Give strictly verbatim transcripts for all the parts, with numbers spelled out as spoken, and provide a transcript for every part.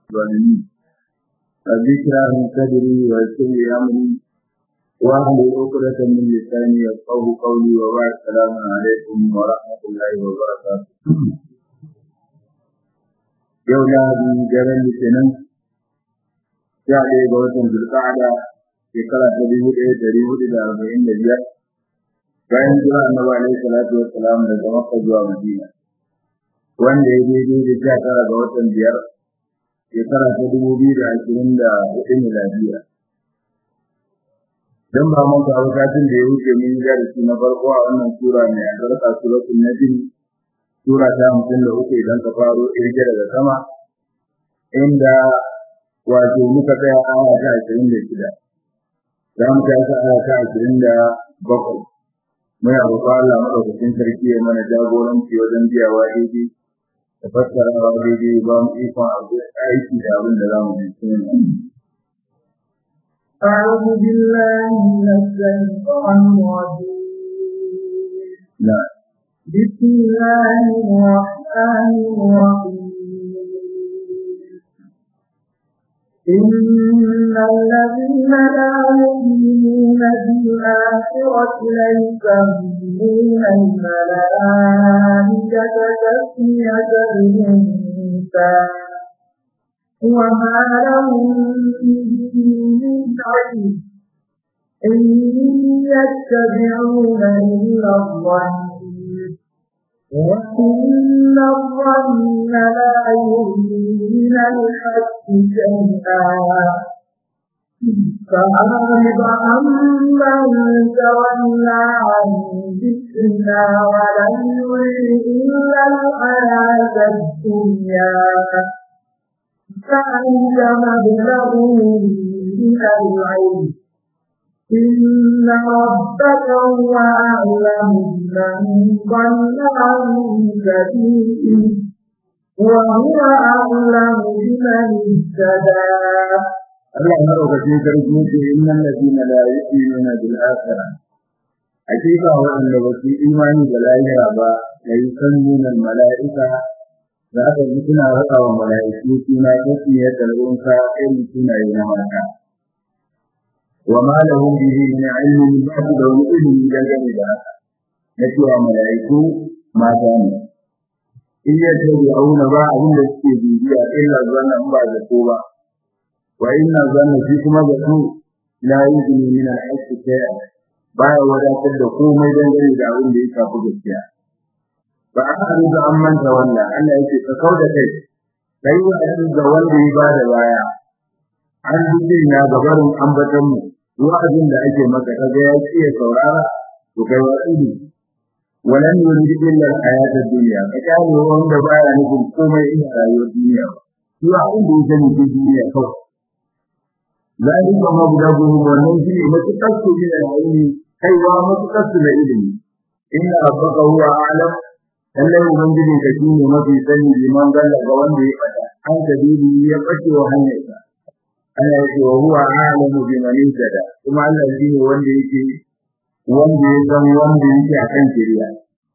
الظالمين الذكرى من صدري ويسر لي أمري واحلل عقدة من لساني يفقهوا قولي وبعد السلام عليكم ورحمة الله وبركاته. يوم جبل الاثنين شهر بوسم ذي القعدة في قرى تبيه تريه إلى أربعين ليلة bayan jira annabi alaihi salatu wassalam daga Makka zuwa Madina wanda ya daidai da sha tara ga watan biyar shekara ta dubu biyu da ashirin da hudu miladiya. Dan ba mun kawo satin da ya wuce mun ga darasi na farko a wannan sura mai albarka suratul najm sura ta hamsin da uku idan ka faro irge daga sama inda wato muka tsaya aya ta ashirin da shida za mu tashi aya ta ashirin da bakwai. Muna roƙon Allah madaukakin sarki ya mana jagoranci wajen biyawa daidai da fassarawa daidai ba mu ikon aiki da abin da za mu yi. أعوذ بالله من الشيطان الرجيم. نعم. بسم الله الرحمن الرحيم. إن الذين لا يؤمنون بالآخرة ليسمون الملائكة تسمية الأنثى وما لهم من علم إن يتبعون إلا الظن وإن الظن لا يغني من الحق شيئا فأعرض عمن تولى عن ذكرنا ولم يرد إلا الحياة الدنيا فأنت مبلغه من العلم إن ربك هو أعلم من ضل عن سبيله وهو أعلم بمن اهتدى. الله مرحبا بك إن الذين لا يؤمنون بالآخرة حقيقة وأن وفي إيمان بالآخرة لا يسمون الملائكة ذات مثل رقى وملائكة فيما تسمية الأنثى إن كنا ينامك وما لهم به من علم بعد لهم علم جلجل نتوى ملائكة ما كانوا إن يتبعون بعض الاستبدية إلا الظن بعد التوبة وإن الظن فيكم ذكو لا يجني من الحق شيئا باع ولا تدقوا ميدان جلد عون ليس فقدسيا فأعرض عمن تولى أن يتفقود كيف فإذا أعرض والده بعد الوايا عن ذكرنا بغر أنبتمه wa'azin da ake maka kaga ya ce saurara to kai wa'idi walan yurid illa al-hayat ad-dunya kaga wanda baya nufin komai ina rayuwar duniya shi abin da yake nufi duniya kawai zalika mabdaguhum wannan shi matukar su ne da ilimi kai wa matukar su da ilimi inna rabbaka huwa a'lam Allah ubangiji ka shi ne mafi sani liman galla ga wanda ya fada an kadiri ya bace wa hanyarsa Allah yake wa huwa a'lamu biman ihtada kuma Allah shine wanda yake wanda ya san wanda yake akan shari'a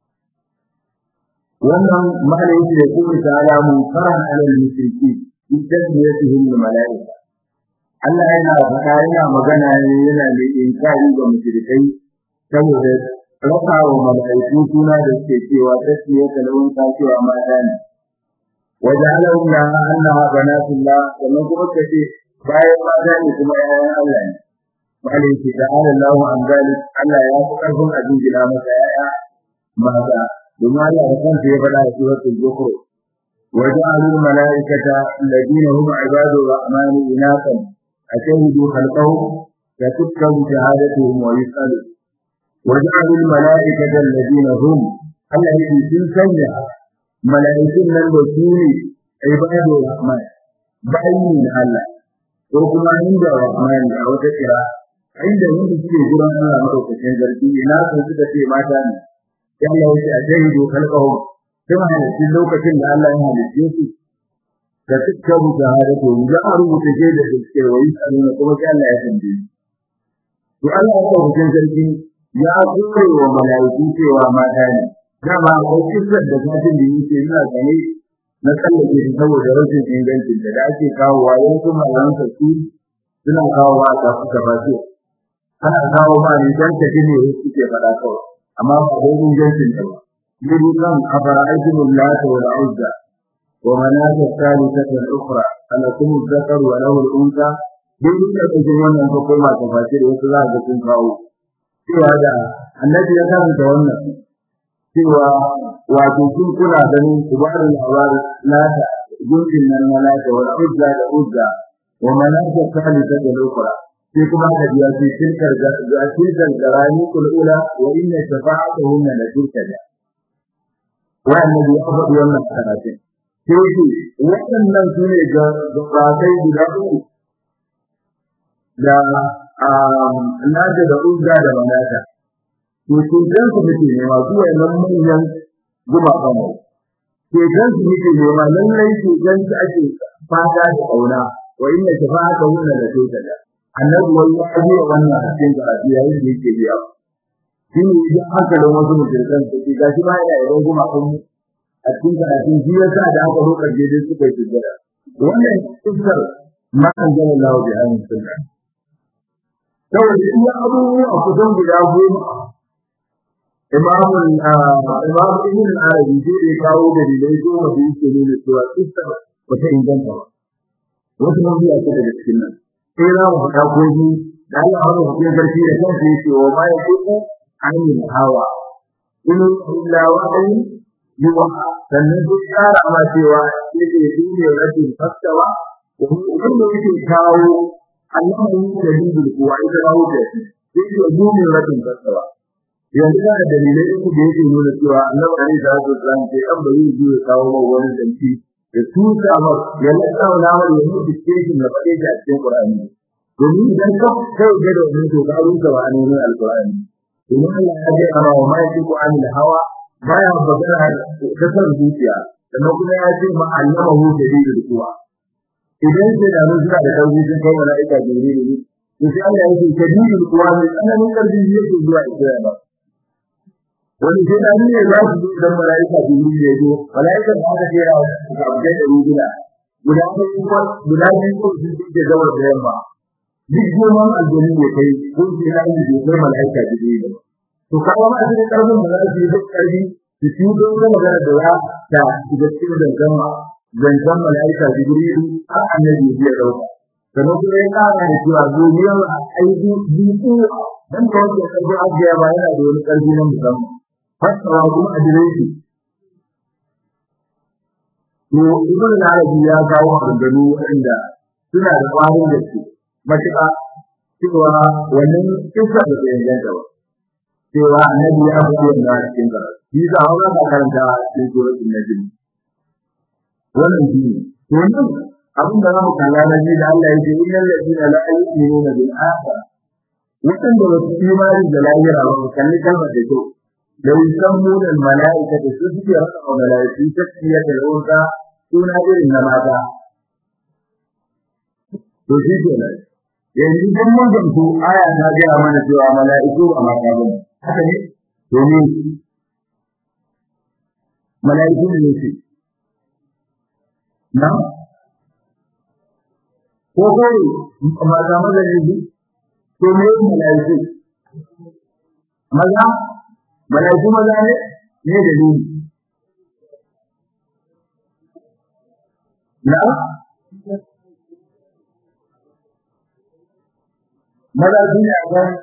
wannan malai yake da kuma ta'alamu faran alal mushriki idan yake da malaika Allah yana faɗa yana magana ne yana da inkari ga mushrikai saboda rakawa malaiku suna da suke cewa tasmiya kalawun ta cewa mata ne wajalahu la annaha banatullah sannan kuma kace bayan mata ne kuma yayan Allah ne malai ce ta'ala Allahu an zalik Allah ya fi karfin abin gida masa yaya mata domin Allah da kansa ya faɗa a suratul zukhruf wa ja'alul malaikata alladhina hum ibadur rahmani inatan ashhadu khalqahum fa tuktabu shahadatuhum wa yusalu wa ja'alul malaikata alladhina hum Allah ya sun sanya malaikun nan da su ne ibadur rahman bayin Allah ko kuma inda rahmani a wata kira inda wanda suke gurin Allah madaukakin zargi ina sun suka ce mata ne Allah ya ce a jahidu khalqahum kuma a cikin lokacin da Allah ya halice su da tukkabu shahadatu ya rubuta ce da suke wai sannan kuma sai Allah ya tambaye to Allah ya madaukakin zargi ya kore wa malaiku cewa mata ne dama akwai kissar da zatin da yake yana gane na tsallake shi saboda rashin ingancin da ake kawo wa yanzu malaman su suna kawo wa ta fuka ba ce ana kawo ma ne dan ta ne suke faɗa kawai amma ba da ingancin ta ba yiri kan kafara aikin lata wal uzza wa manata thalithata al-ukhra alakum dhakar wa lahu al-unsa dai da cikin wannan ko kuma ta fashe da wasu za ga sun kawo cewa da annabi ya kawo da wannan cewa wato kun kula ganin subhanal awar lata gunkin nan malaka wal uzza da uzza wa manata thalithata al-ukhra sai kuma da biya ce shirkar da shirkar garani kulula wa inna shafa'atuhum la turkada wa annabi ya faɗi wannan karatu sai ce waɗannan sune ga gabatai guda uku da nada da uzza da manata to sun dan su muke ne ma su wannan manyan gumaka ne ke dan su muke ne ma lallai ke dan su ake fata da kauna wa inna shafa'atuhum la turkada annabi wani ya ji wannan cikin karatu yayin da yake biya shi ne idan aka da wasu mutum su ce gashi ba ya yaron kuma kun a cikin karatu shi yasa da aka roƙa gede suka yi tijara wannan tsar ma an gane lawo da an sunna saboda in abubuwa a kusan guda goma imamu imamu ibn al-arabi sai ya kawo dalilai goma da yake nuna cewa tsar ba ta inganta ba wasu mun biya ta daga cikin nan sai za mu faɗa ko ji da Allah ya rubuta cikin sarki da kansa yake wa ma yaqutu anil hawa in illa wa'in yuwa sannan duk tsara ma cewa yake dole rashin fastawa ko kuma yake kawo Allah ya yi dalilin kuwa ita rawo da shi yake dole rashin fastawa yanzu da dalilai uku da yake nuna cewa Annabi Ali da Rasul sallallahu alaihi wasallam sai an bari zuwa kawo wani danci da tuta ma ya lissa wa namar ya mutu cikin da faɗe shi a cikin Qur'ani domin idan ka kai ga da wannan to ka ruka wa ayoyin Al-Qur'ani domin Allah ya ce ana wa mai ku anil hawa baya bagara da san zuciya sannan kuma ya ce ma allamahu dalilul quwa idan sai da mun da tauhidi sun kai malaika jibril ne to sai Allah ya ce dalilul quwa ne annabi karbi yake zuwa Isra'ila wani sai da ne za su da malaika jibril ya zo malaika da aka kira ga abdai da rubula guda ne ko guda ne ko su ke zawar da yamma duk goman aljanni ne kai ko sai da ne da malaika jibril to kawo ma shi karfin da zai yi duk karfi su ci don da magana da ya ta da cikin zanzama zanzan malaika jibril har annabi ya dauka sannan kuma ya kara da cewa duniyar aiki biyu dan da wanda karfi ajiya ba yana da wani karfi na musamman fasawa kuma a direki to ibn al-arabi ya kawo maganganu wanda suna da kwarin da su matuƙa cewa wannan kisa da ke yanka ba cewa annabi ya faɗi wannan cikin karatu shi da hawa ka karanta cikin suratul najm wannan shi wannan abin da zamu kalla na ji da Allah yake innal ladina la yu'minuna bil akhirah wannan da wasu imani da lahira ba kalli kalmar da to da yusammuna al malaikata sufiya wa malaikatu tasfiyatul unsa suna irin na mata to shi kenan yanzu kun mun ganto aya ta ga mana cewa malaiku ba mata bane haka ne domin malaiku ne shi na ko kai maza maza ne to me malaiku maza malaiku maza ne ne dalili na malaiku ne a kan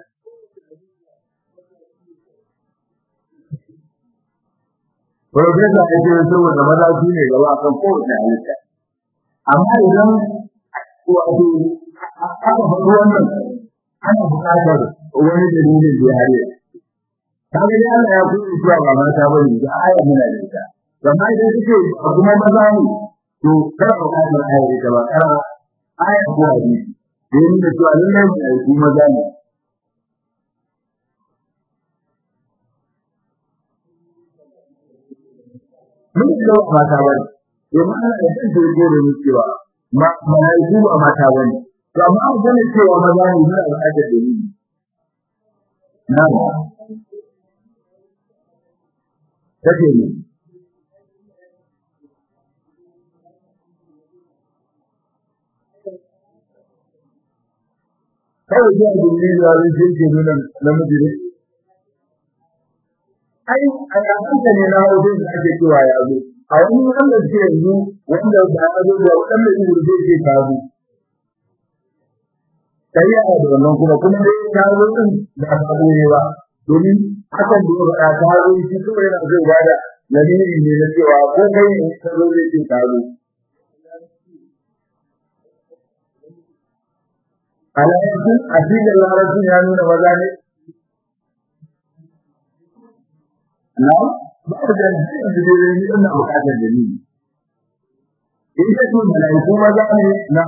Profesa ya ce saboda maza su ne gaba kan kowace halitta. Amma idan wato aka faɗi wannan ana buƙatar wani dalilin da ya hare. Ta ga Allah ya kuma cewa ba mata ba ne da aya muna da ita. Amma idan suke kuma maza ne to kada ka buƙatar aya ita ba kara aya ko hadisi. Da yin da cewa lallai ne su maza ne. mun da mata bane domin ana da san da yake da cewa ma malaiku ba mata bane to amma an gane cewa maza ne da al'ada da ni na take ne kawai zuwa gurbi da zai ce ke nuna namiji ne ai a yanzu ne na wajen da ake cewa ya zo a wani wanda suke yanzu wanda ba a zo da wanda zai gurbe ke kawo sai ya da wannan kuma kuma dai ta zo din da ba ne ba domin hakan da ya ta zo shi kuma yana zai bada lamiri ne na cewa ko kai ne ka zo zai ce kawo alaƙin asirin larabci ya nuna maza ne na ba da jami'in da dai yi ina buƙatar dalili in ka tun malaiku maza ne na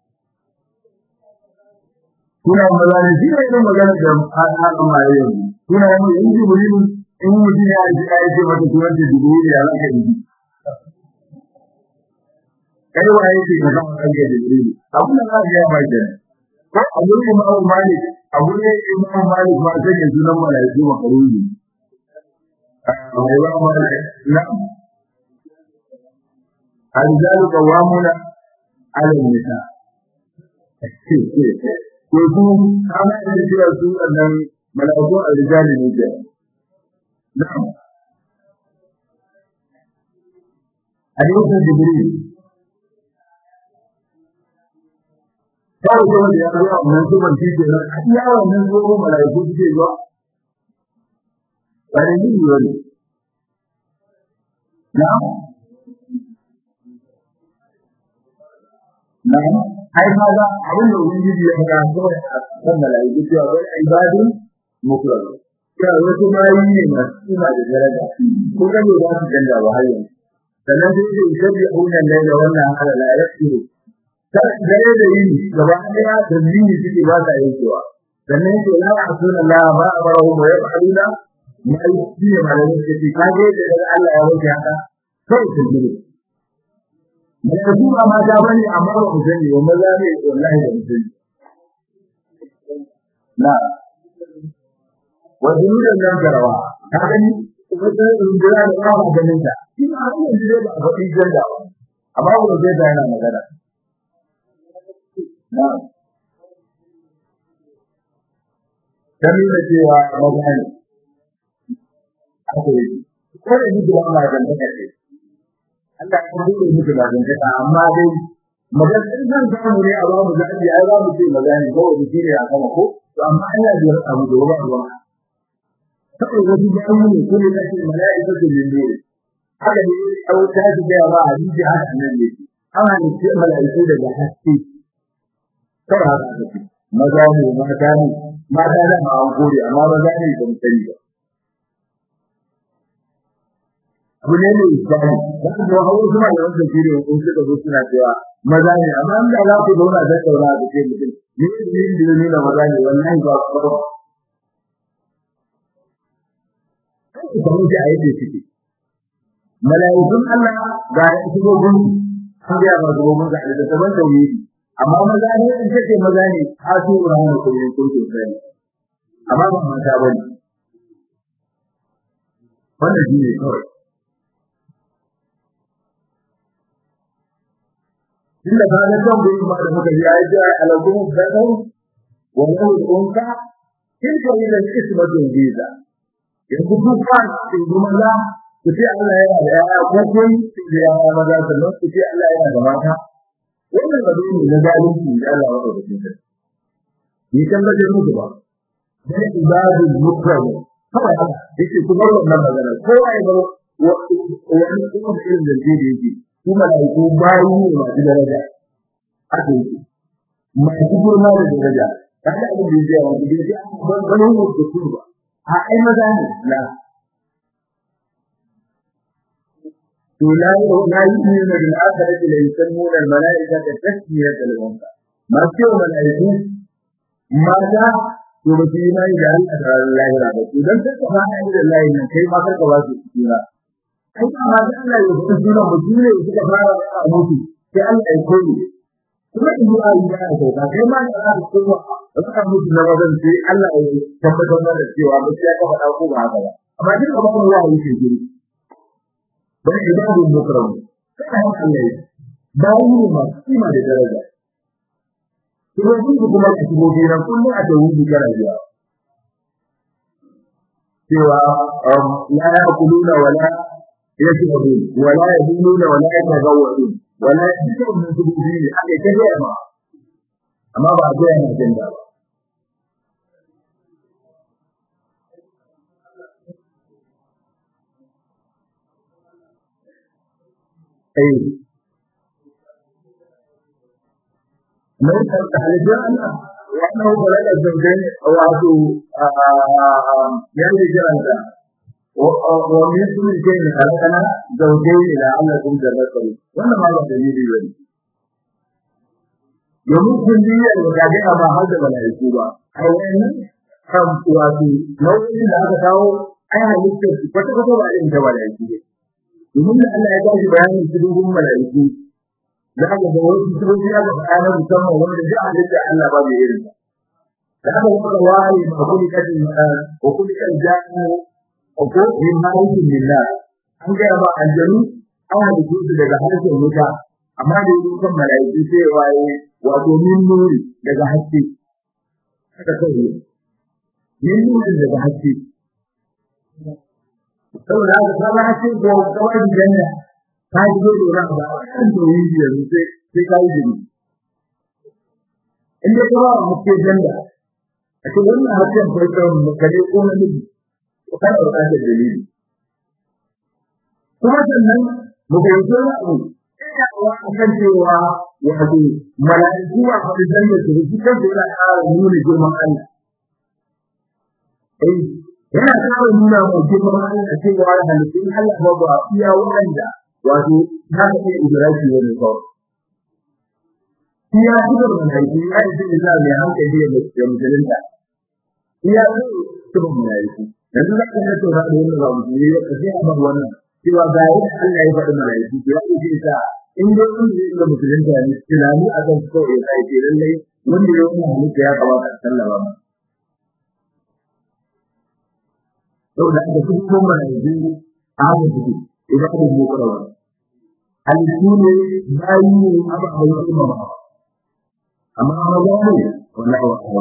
kuna maza ne shi ne irin magana da al'adun mai yanzu kuna yi in ji bulin in mutum ya ji ya ce mata tuwar da jibril ya zaka yi kai wa yake ga kan kan jibril abun da ya ba kenan ko abun Imam Malik abun ne Imam Malik ma sai ya sunan malaiku makaruni Imam Malik na الرجال قوامون على النساء ko su ana da cewa su annan malaiku الرجال ne ke na'am hadisin jibril kawai da wanda ya zo a wannan zuban shi ke nan a iya wannan zuwa malaiku suke zuwa ba da yi wani na'am na'am ai kaga abin da ubangiji ya ga kawai a kan malaiku cewa wai ibadu mukram ya wasu bayi ne masu suna da daraja ko ga ne za su ganda ba har yanzu sannan sai da isabi aunan da wannan hala la yasiru sai dare da yini gaba daya dalili suke ba ta yankewa sannan sai la asuna la ma amarahu wa yaquluna ma yusi malamin sai kage da Allah ya wuce haka sai su gire mai kuma ma da bane amma ba ku sani wa maza ne wallahi da mutum na wajen da nan garawa ka gani kuma sai injira da ba ba ganin ta ina abin da ba ba din janda amma ba zai da yana magana na kami da cewa magana akwai ko da ni da ma da take Allah ya bude muku da dangata amma dai maganar zan samu ne a ba mu zabi ai za mu ce magana ko wani shine a sama ko to amma Allah ya yi abu da ba ruwa sai wani da an yi ko ne da shi mala'ika da lindo haka ne au ta ji da ba hadisi haka nan ne ana ne ce mala'iku daga haske sai haka ne maza ne mata ne mata da ma an gode amma maza ne ba mu sani ba abu ne ne zai da kuma hawo kuma da wanda ke da kun suka zo suna cewa maza ne amma inda za ku zauna da saura da ke mutum ne ne da ne da maza ne wallahi ba ku ba sai ku ji ayyuka ciki malaikun Allah ga su gogun sun ga ba gogun ga da saban tauhidi amma maza ne in ce maza ne a su rahama ko ne ko sai amma ba mata bane wannan shi ne kawai inda ba da kan gurin ba da muka yi ayi da alagun zakar wa wal unka kin ko ila ismatu jiza yanzu ku fa in gumala ku ce Allah yana da yaya ko kun da yaya maza sannan ku ce Allah yana da mata wannan ba dole ne zalunci da Allah ya rubuta shi ni kan da jin muku ba da ibadul mukram kawai haka yake ku bar wannan magana kowa ya bar wani kuma irin da yake kuma da ko bayi ne masu daraja haka yake masu girma da daraja kada abin da yake wani da yake ban ganin da su ba a ai maza ne la to la la yu'minu bil akhirati la yusammuna al malaikata tasmiyatan al unsa ma ce malaiku maza to ba su yi mai da Allah ya rabu idan ka ba da Allah ne kai ma ka ba su kira ai amma da Allah ya fito suna mutune suka fara da mutu sai Allah ya koyi kuma in yi ayi da kai kai ma da Allah ko ba ka mutu na wajen sai Allah ya tabbatar da cewa ba sai ka faɗa ko ba haka ba amma duk abin da Allah ya yi shi dan ibadu mukram sai Allah ya ba mu ma kima da daraja kuma duk kuma cikin gidan kullum a tawhidi kana biya cewa la yaquluna wala yashrabun wala yadununa wala yatazawwadun wala yashrabun tubili ake kaje ma amma ba ga yana jin da ba ai mai tahajjan وأنه بلغ الزوجين وعطوا يعني جرانتا ومن كل شيء خلقنا زوجين لعلكم تذكرون وأنا ما دليل يقول يمكن لي أن أراجع ما هذا الملائكة أو أن هم وعطوا لو إن هذا كاو أي حديث فتكتب عليهم الملائكة يقول أن أجاز بيان سلوكهم ملائكة da aka ga wasu sojoji aka fara musamman wanda da halitta Allah ba mai irin da aka fara wani ma kulli kadin ko kulli kan janu ko min ma'rufin lillah an ga ba aljanu an halittu su daga harshen wuta amma da yin kan malaiku sai waye wato min nuri daga haske aka kai min nuri daga haske saboda haka kana haske ko kawai janna ta yi da ran da kan tauhidi yanzu sai sai kai jini inda kuma muke janda a cikin wannan hakan farkon mukare ko na miji ko kana da kasar dalili kuma sannan mu ga yau abu ina wa akan cewa wato malaiku a cikin da su su kan da ƙara nuna girman Allah eh yana ƙara nuna mu girman Allah a cikin halittun Allah ba ba iya wanda wato na ce idraki wani kawai iya cikin malaiku ya yi cikin da mai hankali da musulunta iya cikin malaiku yanzu za ka nato da wannan ba musulmi ya kace a bar wannan cewa ga yadda Allah ya faɗi malaiku ya ce ta in dai kun yi da musulunta ne tunani a kan ko ya kai ce lalle wanda ya kuma mutu ya kamata a sallama ma saboda aka cikin malaiku a mutu idan ku mu karawa al-sunne bayi aba bai kuma amma Allah ne wallahi wa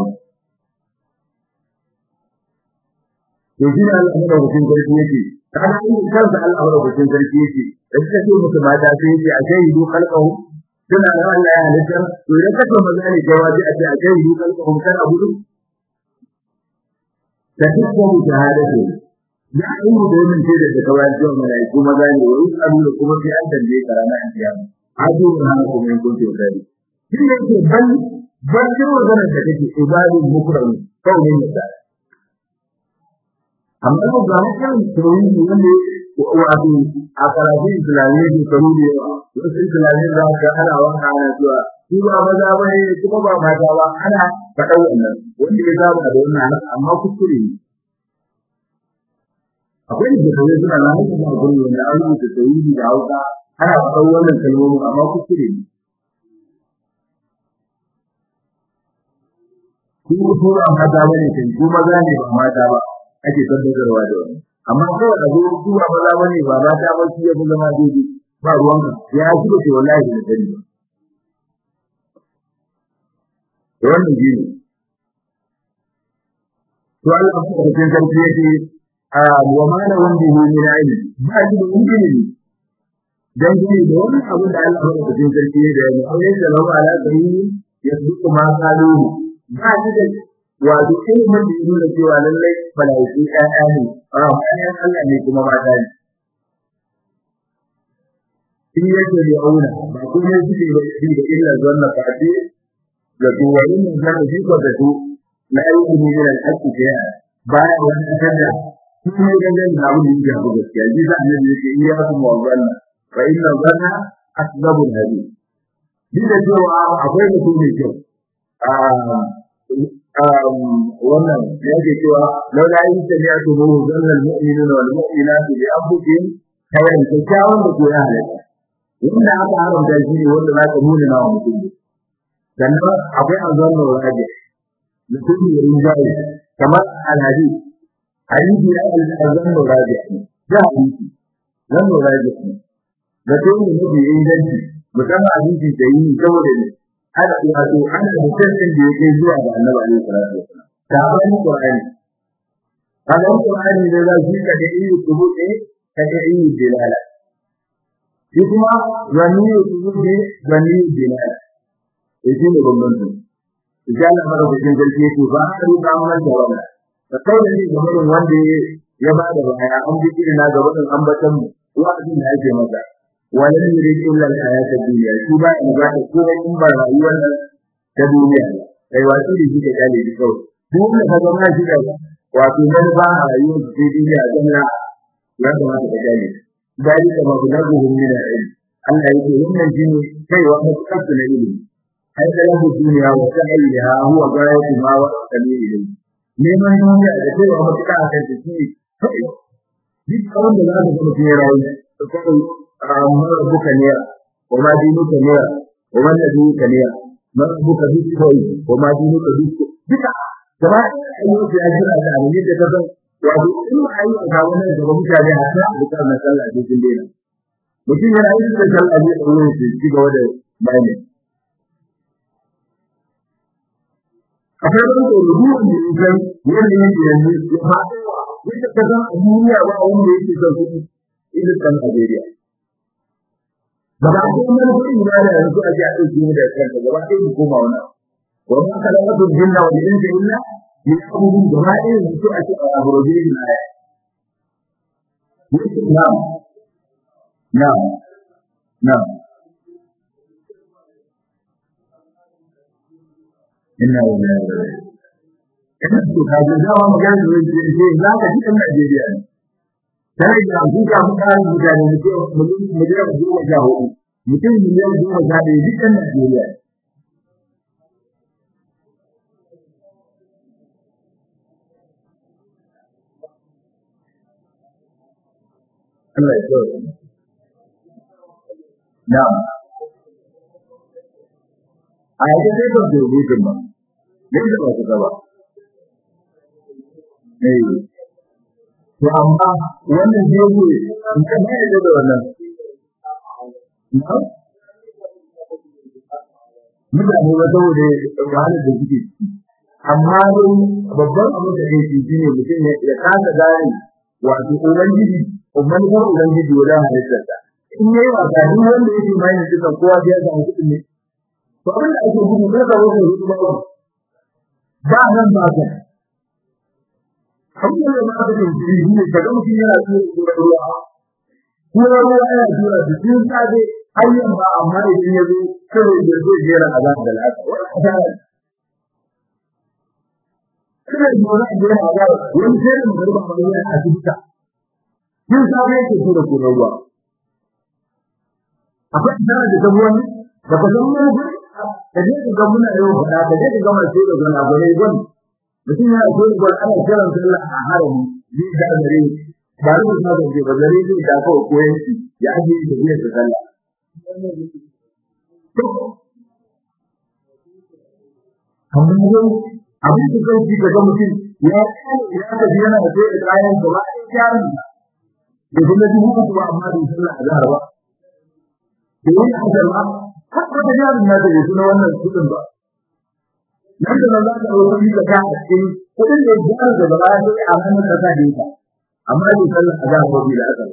yaji Allah da hukun garki yake kana in kansa Allah da hukun garki yake dan kace mutum mata sai yake a kai du kalqahu tana da Allah ya halitta to idan kace magana jawabi a ce a kai du kalqahu kana gudu da dukkan shahadatu ya ayu da yin ce da kawai da malaiku maza ne wai abu da kuma sai an dande karana an tiya azu na kuma in kun ce dai shi ne ke ban ban ce wannan da kake ibadu mukram kawai ne da amma ko ga kan tsoyi wanda wato a karatu islamiyya da karudi wasu islamiyya da ka ana wanda ana zuwa shi ba maza bane kuma ba mata ba ana faɗa wannan wanda ya zama da wannan amma kuskure ne akwai da kawai suna nan da gurin wanda an yi da tsoyi da hauka ana faɗa wannan kalmomi amma kuskure ne kuma ko ba mata bane kai ko maza ne ba mata ba ake tabbatarwa da wani amma ko da zo zuwa maza bane ba mata ba shi ya zama dole ba ruwanka ya ji da wallahi da dani wannan gini to Allah ya fara cikin sarki yake a wa mana wanda ne ne ai ba shi da ilimi dan shi da wannan abu da Allah ya fara cikin sarki da ya aure da lawa ala kai ya duka ma kalu ba shi da wato ilimin da yake cewa lallai malaiku ƴaƴa ne a bayan Allah ne kuma mata ne in yake da auna ba kuma yake da shi da illa zanna fadi da duwayin da shi ko da su la ayyuhu min al-haqqi ya ba wani tada kuma gangan da abu da yake gaskiya ji da annabi yake iya kuma wannan fa inna zanna asbabul hadith dida cewa akwai mutum ne kyau a wannan yake cewa laula in tabi'atu zallal mu'minuna wal mu'minatu bi anfusihim khayran kyakkyawan da ke halatta wanda aka haramta shi ne wanda za ka nuna nawa mutum dan akwai azannu raji mutum ne rinjaye kamar alhadi hadisi ya azannu raji da hadisi zannu raji da to ne ne inganci musamman hadisi da yi saboda ne ana wato ana da tsarin da yake zuwa ga Annabi alaihi salatu wasallam ta wani Qur'ani kaga Qur'ani da za shi ka da yi kubuɗe ka da yi dilala shi kuma wani kubuɗe wani dilala yake ne bambanci idan Allah ya rubuta garke yake ba a rubuta mana da wannan da kawai ne game wanda ya ba da baya an bi irin na gaba din ambatan mu wa'azin da yake masa walan yurid illa al-hayata dunya shi ba in ba ko in ba rayuwar ta duniya kai wato da shi da dale da kawai duk da kaga ma shi da wato nan ba rayuwar ta duniya dan ya ya kamata ka dale dai da magudaguhum min al-ilm Allah yake wannan jini kai wa mutakassu na ilimi ai da lahu dunya wa sa'ilaha huwa ghayatu ma wa sabili neman duniya da kai wa mutaka akan ta shi duk wanda za ka kuma tsira rayu to kai amma rabbuka ne wa ma dinuka ne wa man nabiyuka ne man rabbuka bi kai wa ma dinuka bi duka gaba ayyuka ya jira da ne da ka san wato in ayyuka ga wannan da mutane haka da kana sallah cikin dena mutum yana yin sallah ne da wani shi ga wanda bayani akwai wani rubutu da yake wanda yake yanzu ya fada wanda kaga a duniya ba wanda yake son kuɗi idan kan Najeriya gaba ɗaya mun kuɗi da yanzu a ji a ɗauki mu da kanta gaba ɗaya mu koma wannan wa ma khalaqatul jinna wal insa illa liya'budun gaba ɗaya yanzu a cikin abrojin na aya na'am na'am na'am inna lillahi wa inna ilaihi raji'un kaje da wannan magana da yake za ka ji ɗan Najeriya ne sai da huka mutane mutane ne mu mu da zuwa jaho mutum miliyan goma sha ɗaya ji ɗan Najeriya Allah ya tsare na'am a yake sai ba da rubutun ba yadda ba ta ba eh to amma wannan zai yi in ka mai da wannan mutane ba saboda wahalar da suke amma dai babban abu da yake shi ne mutum ya kasa gane wato ubangiji ubangiji ubangiji wala halittarsa in yayi wasa duk wanda yake mai da duka kowa ya ga mutum ne to abin da ake gudu ne da wannan hudu ba ba nan ba ka kuma da ba da shi ne daga mutum yana so da ruwa kuma ruwa yana tura da cikin sabe ayyan ba amma idan ya zo sai ya zo jera azab da lafiya wannan kuma yi wani jera azab wani sai da garba ba yana a cikin kin sabe yake tura ruwa akwai da da dabuwan da ba zan mu da je ga muna yau da da je ga mai sai da gona bare gon mutum ya zo da ana kiran sallah a harami bi da gare ba ruwa da da ba gare ni da ko koyi ya aje da ne da sallah amma yau abin da kai ji ga mutum ya ya ka ji yana da kayan gaba ya yi da kuma duhu kuma amma da sallah azhar ba da wani azhar haka da yaron na da suna wannan kudin ba nan da Allah ta roƙa ni da ka cikin kudin da ya da ba sai a hannun ka da ita amma da sallah azhar ba bi da azhar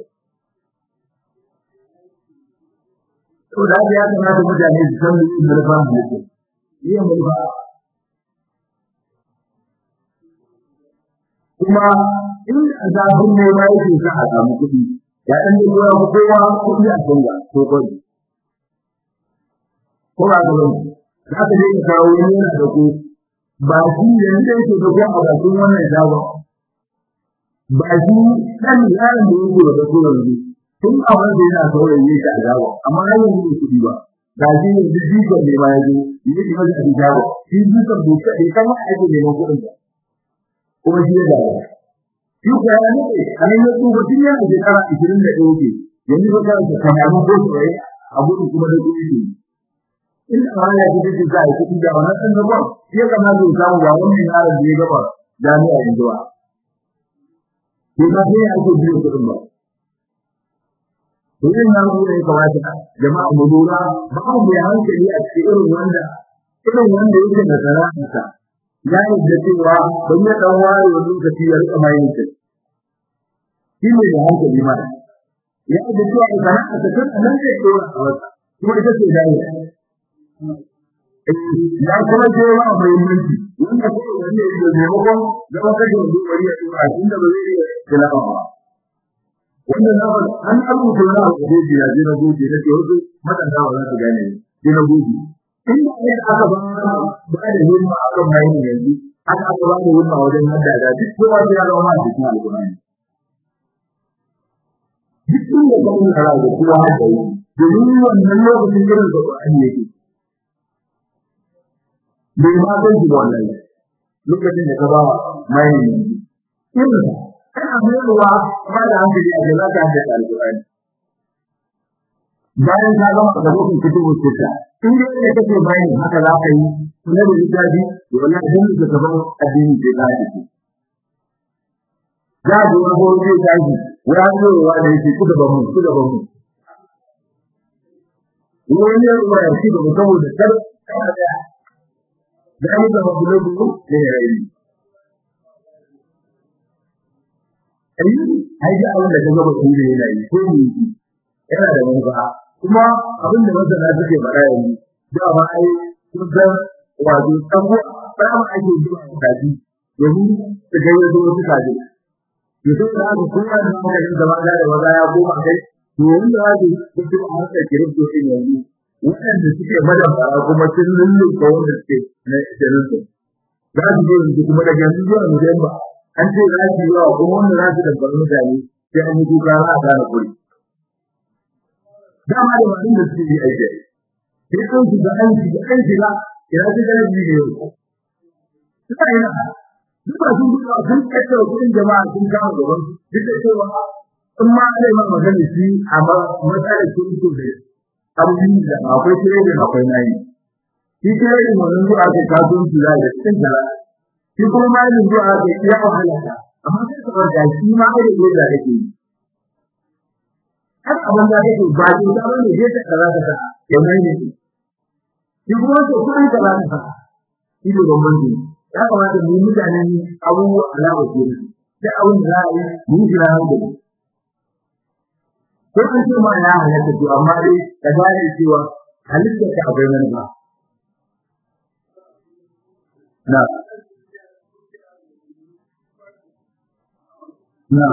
to da ya kamata mutane su san da ba mu ne yi mu ba kuma in azabun ne ba yake sa a samu kudi ya dan yi kowa kowa kudi a kanga to gode ko ba ga wani za ka je ka kawo wani yana da ku ba shi yanzu yake da ku a bakin wannan shago ba shi dan yaron da yake da ku yanzu tun a wanda yana saurayi yake a shago amma har yanzu bai kudi ba ga shi yanzu jiko ne ba yanzu yake maza a shago shi jiko bai kai kama ake neman kudin ba kuma shi ya dawo shi ko ya ne a ne ku ba tun yana shekara ashirin da ɗaya ke yanzu ba ka ta kamaru ko sai a gudu kuma da kudi ne in Allah ya ji da zai kudi da wannan dan gaba ya kama da samu ba wannan yaron da ya gaba jami'a yanzu ba ko ba sai ake biyo kudin ba to yin nan ko da kamata jama'a mu lura ba mu ya hankali a cikin irin wanda irin wanda yake da sana'arsa ya yadda cewa ban ya dan ware wani lokaci ya rika mai yin shi ne da hankali ma ya yadda cewa sana'arsa kan nan zai dora a wata kuma ita ce dai ya kuma ce wa mai mulki wanda ko wanda yake da maimakon da wata da wani ya dora shi da bai yi tilawa ba wannan na an abu da na da ya ji na gobe da ke wasu matanda ba za su gane ji na gobe inda ne aka ba ba da himma aka mai ne yanzu aka aka ba da himma wajen hadda da duk kowa ya zama ma cikin alƙur'ani duk inda ka mun fara da kowa da yi domin wannan lokacin da Qur'ani yake bai ma san shi wannan lokacin da ka ba mai ne yanzu kana haihuwa ba da hankali a da zaka da alƙur'ani bayan ka gama da rubutun kitabu sita in dai ne kake bayani haka za ka yi sunan da littafi to wallahi dan da gaban addini ke ka yi ya ji wani gobe ya ji wani ruwa da yake kuda ba mu kuda ba mu wani ruwa ya ci da saboda kar kada da dan da mabulugu ne yayi ai ai Allah da gaba shi ne yayi ko ni yana da manufa kuma abin da masana suke fara yanzu da ba ai kun san wato sabo ba ma ake zuwa kaji domin su ga yadda wasu kaji yanzu da aka kuma da mutane da ba da waza ya koma kai to yanzu da ake cikin harkar kirifto din yanzu waɗanda suke madafara kuma sun lulluɓe wanda suke na kirifto za su je yanzu kuma daga yanzu zuwa Nuwamba an ce za su yi wa kuma wanda za su dabbar mutane sai an yi kuka za a gane kuri dama da wani da suke aiki sai kun ji da aiki da aiki da ya ji da ni ne sai ina duk ba sun duka sun kace kudin jama'a sun kawo gaban duk da cewa in ma ana yi magana shi amma matsalar sun so ne abin da akwai trading akwai nayi shi trading wannan zuwa ga kasuwanci da cikin jara shi kuma malin zuwa ga iya wahala amma sai ka bar shi ma ai da yadda yake har abin da yake ba shi da wani da yake kaza kaza yana ne shi kuma to kuma kaza kaza shi ne bambanci ya kamata mu mutanen abubuwa alawa ke da abin da za a yi mu jira hankali ko kun ce ma ya halatta to amma dai ka gane cewa halitta ta abai nan ba na na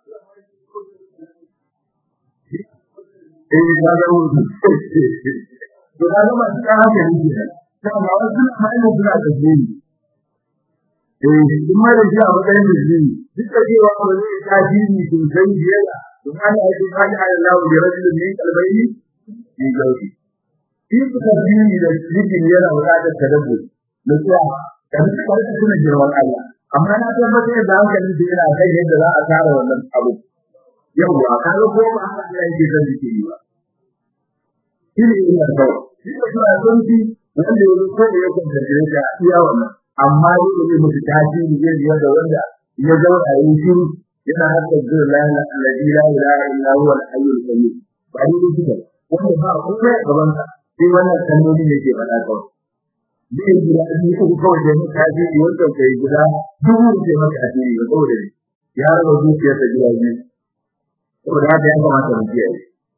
eh da da wuce to da ma ta haka ne da ma wasu mai ne suna da jini eh kuma da shi a wajen da jini duk da cewa ba zai ta jini sun san jiya don Allah ya ce Allah da rajulun min qalbayni fi jawfi shi ka jini da jini yana wada tadabbur da cewa kan ka tuna jirwan Allah amma na tabbatar da hankali da yana kai yadda za a tsara wannan abu yawa ka ga ko ba Allah yake zan yi ba shi ne yana da shi ko da zonti wanda yake ko da yake da jirga iya wannan amma dole ne mutu tasiri zai yi da wanda ya zo a yi shi yana haka da la ilaha illa huwa al-hayyul qayyum ba ni ne kike wanda ba ko ne gaban sa sai wannan kalloli ne ke faɗa kawai dai gida ni ko kawai da mu kaji wanda kai gida dubu ce maka asiri ba saboda ya raba zuciyar ta gida ne saboda haka ya kamata mu kiyaye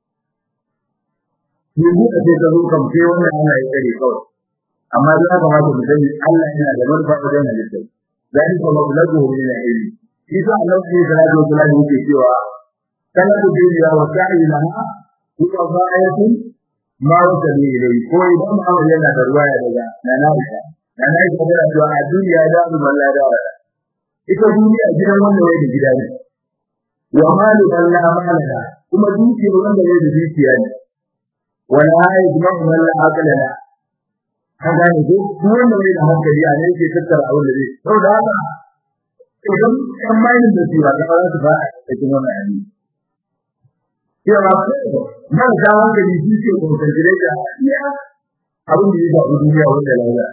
ni mu da ta zo kan sai wannan ana yi kare kawai amma da ya kamata mu sani Allah yana da manufa wajen halitta zai ko mablagu min al-ilm isa Allah sai da radio da yake cewa kana da duniya wa sa'ila huwa ba'atun ma wata ne dai ko idan ma yana da ruwaya daga nana ita nana ita da cewa a duniya da mu wallahi da wala ita duniya gidan wanda yake da gida ne wa malu Allah malaka kuma dukiya wanda yake da dukiya ne wala yajma wala aqlana kaga ne duk wanda yake da hankali a ne yake tattara abin da zai saboda haka idan kan mai da cewa da ba su ba a cikin wannan hadisi ya ba ko nan ga wanda ne shi ko da jirega ya abin da yake a duniya wanda lafiya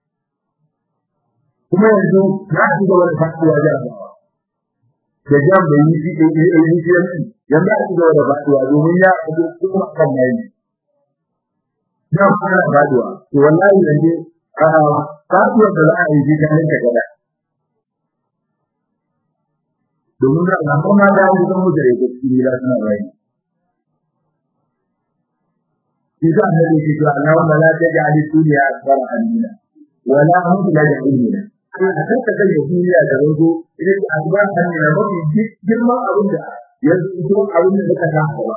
kuma yanzu na ci gaba da fatuwa da da jam da yi shi ke yi shi yanzu a ci gaba da fatuwa domin ya kuma kan mai ya fara fatuwa to wallahi yanzu a kasuwar da za a yi ji ta rinka gada domin da na kuma da wani zan mutu da ya gaski da suna rayu shi za a nade shi to Allah wanda la ta ja'ali duniya akbar amina wala hum la ja'ilina a kanka kan duniya da rago idan akbar amina mafi girman abin da ya zo abin da ka ta ba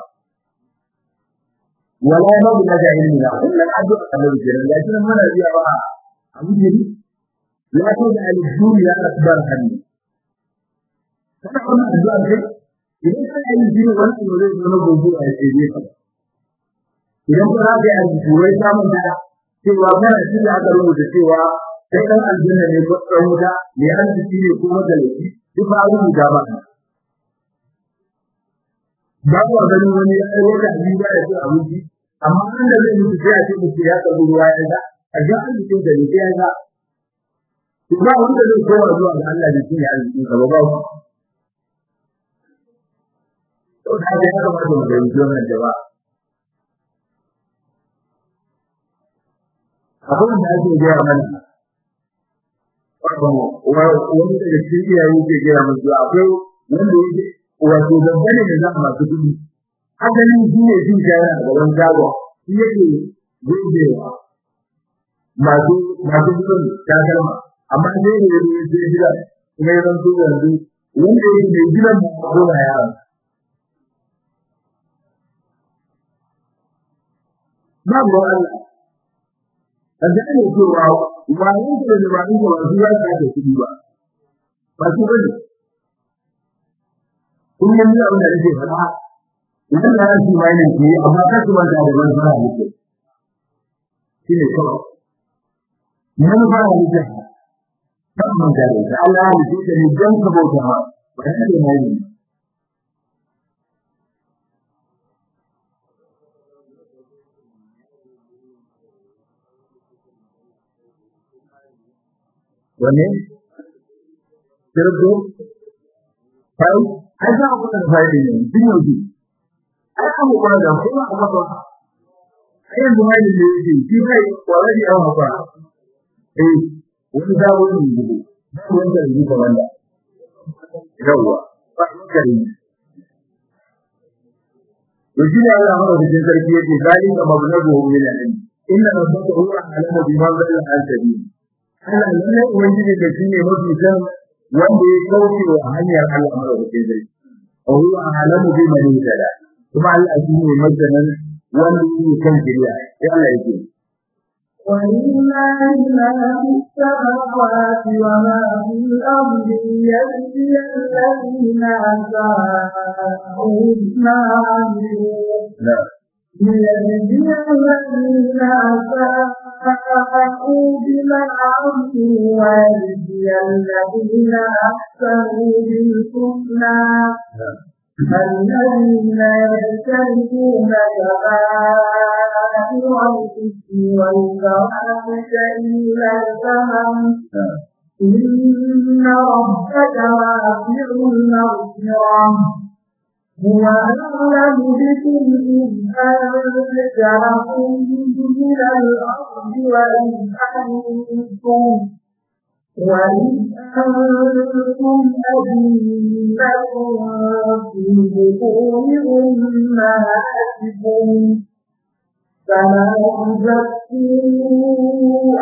wala hum la ja'ilina kullum addu'a Allah kenan lakin mana biya ba abu ne la ta ja'ali duniya akbar amina kana wannan addu'a ce idan ka yi jini wani ne zai zama gobe a cikin ka idan ka ga an turai samun da cewa kana shi da aka rubuta cewa sai dan aljanna ne ko dan wuta ne an ci ne kuma da laifi duk ba rubuta ba ba ko ganin wani ai wata biya da sai abinci amma an da zai mutu sai a ce mutu ya ka ruwa ya da a ga an ci da laifi ya ga ba wanda zai koma zuwa ga Allah da shi ne arziki ka ba ba to da ya ga mutum da yi wannan jama'a abin da ake gaya mana wani daga cikin iyaye ke gaya musu akwai wanda yake wato dangane da zan masu kudi asalin shi ne jin shayar a gaban shago shi yake gogewa masu masu kudin takalma amma sai da yanzu ya ce gida kuma ya zanto yanzu wanda yake mai gidan da goma yaran babu Allah kaje ne cewa wani da da wani da wani ya ta da kudi ba ba shi bane kun yi da wanda yake fada idan da shi mai ne ke amma kasu wanda da wani fara yake shine kawai mun fara yake kamar da Allah ya ce ne dan ka bauta ba ba da mai ne wanne sirdu kai ai za ku da faidi ne dinyoji ai an ku da kuma aka ba ai yanzu mai ne yake shi kai wallahi an haka eh wani da wani ne wanda ne ba wanda yawa ba kare yaji da Allah ma da sarki yake zalika mablagu min al-ilm inna rabbaka huwa alamu bima badal al-sabil Allah ne ubangiji da shi ne mafi san wanda ya kauce wa hanyar Allah madaukakin sarki huwa alamu bi man tada kuma Allah shi ne masanan wanda yake kan shari'a sai Allah yake وَلِلَّهِ مَا فِي السَّمَاوَاتِ وَمَا فِي الْأَرْضِ لِيَجْزِيَ الَّذِينَ أَسَاءُوا بِمَا عَمِلُوا لِيَجْزِيَ الَّذِينَ أَسَاءُوا بِمَا عَمِلُوا وَيَجْزِيَ الَّذِينَ أَحْسَنُوا بِالْحُسْنَى الَّذِينَ يَجْتَنِبُونَ كَبَائِرَ الْإِثْمِ وَالْفَوَاحِشَ إِلَّا اللَّمَمَ إِنَّ رَبَّكَ وَاسِعُ الْمَغْفِرَةِ هُوَ أَعْلَمُ بِكُمْ إِذْ أَنشَأَكُم مِّنَ الْأَرْضِ وَإِذْ أَنتُمْ وَإِذْ أَنتُمْ أَجِنَّةٌ فِي بُطُونِ أُمَّهَاتِكُمْ فَلَا تُزَكُّوا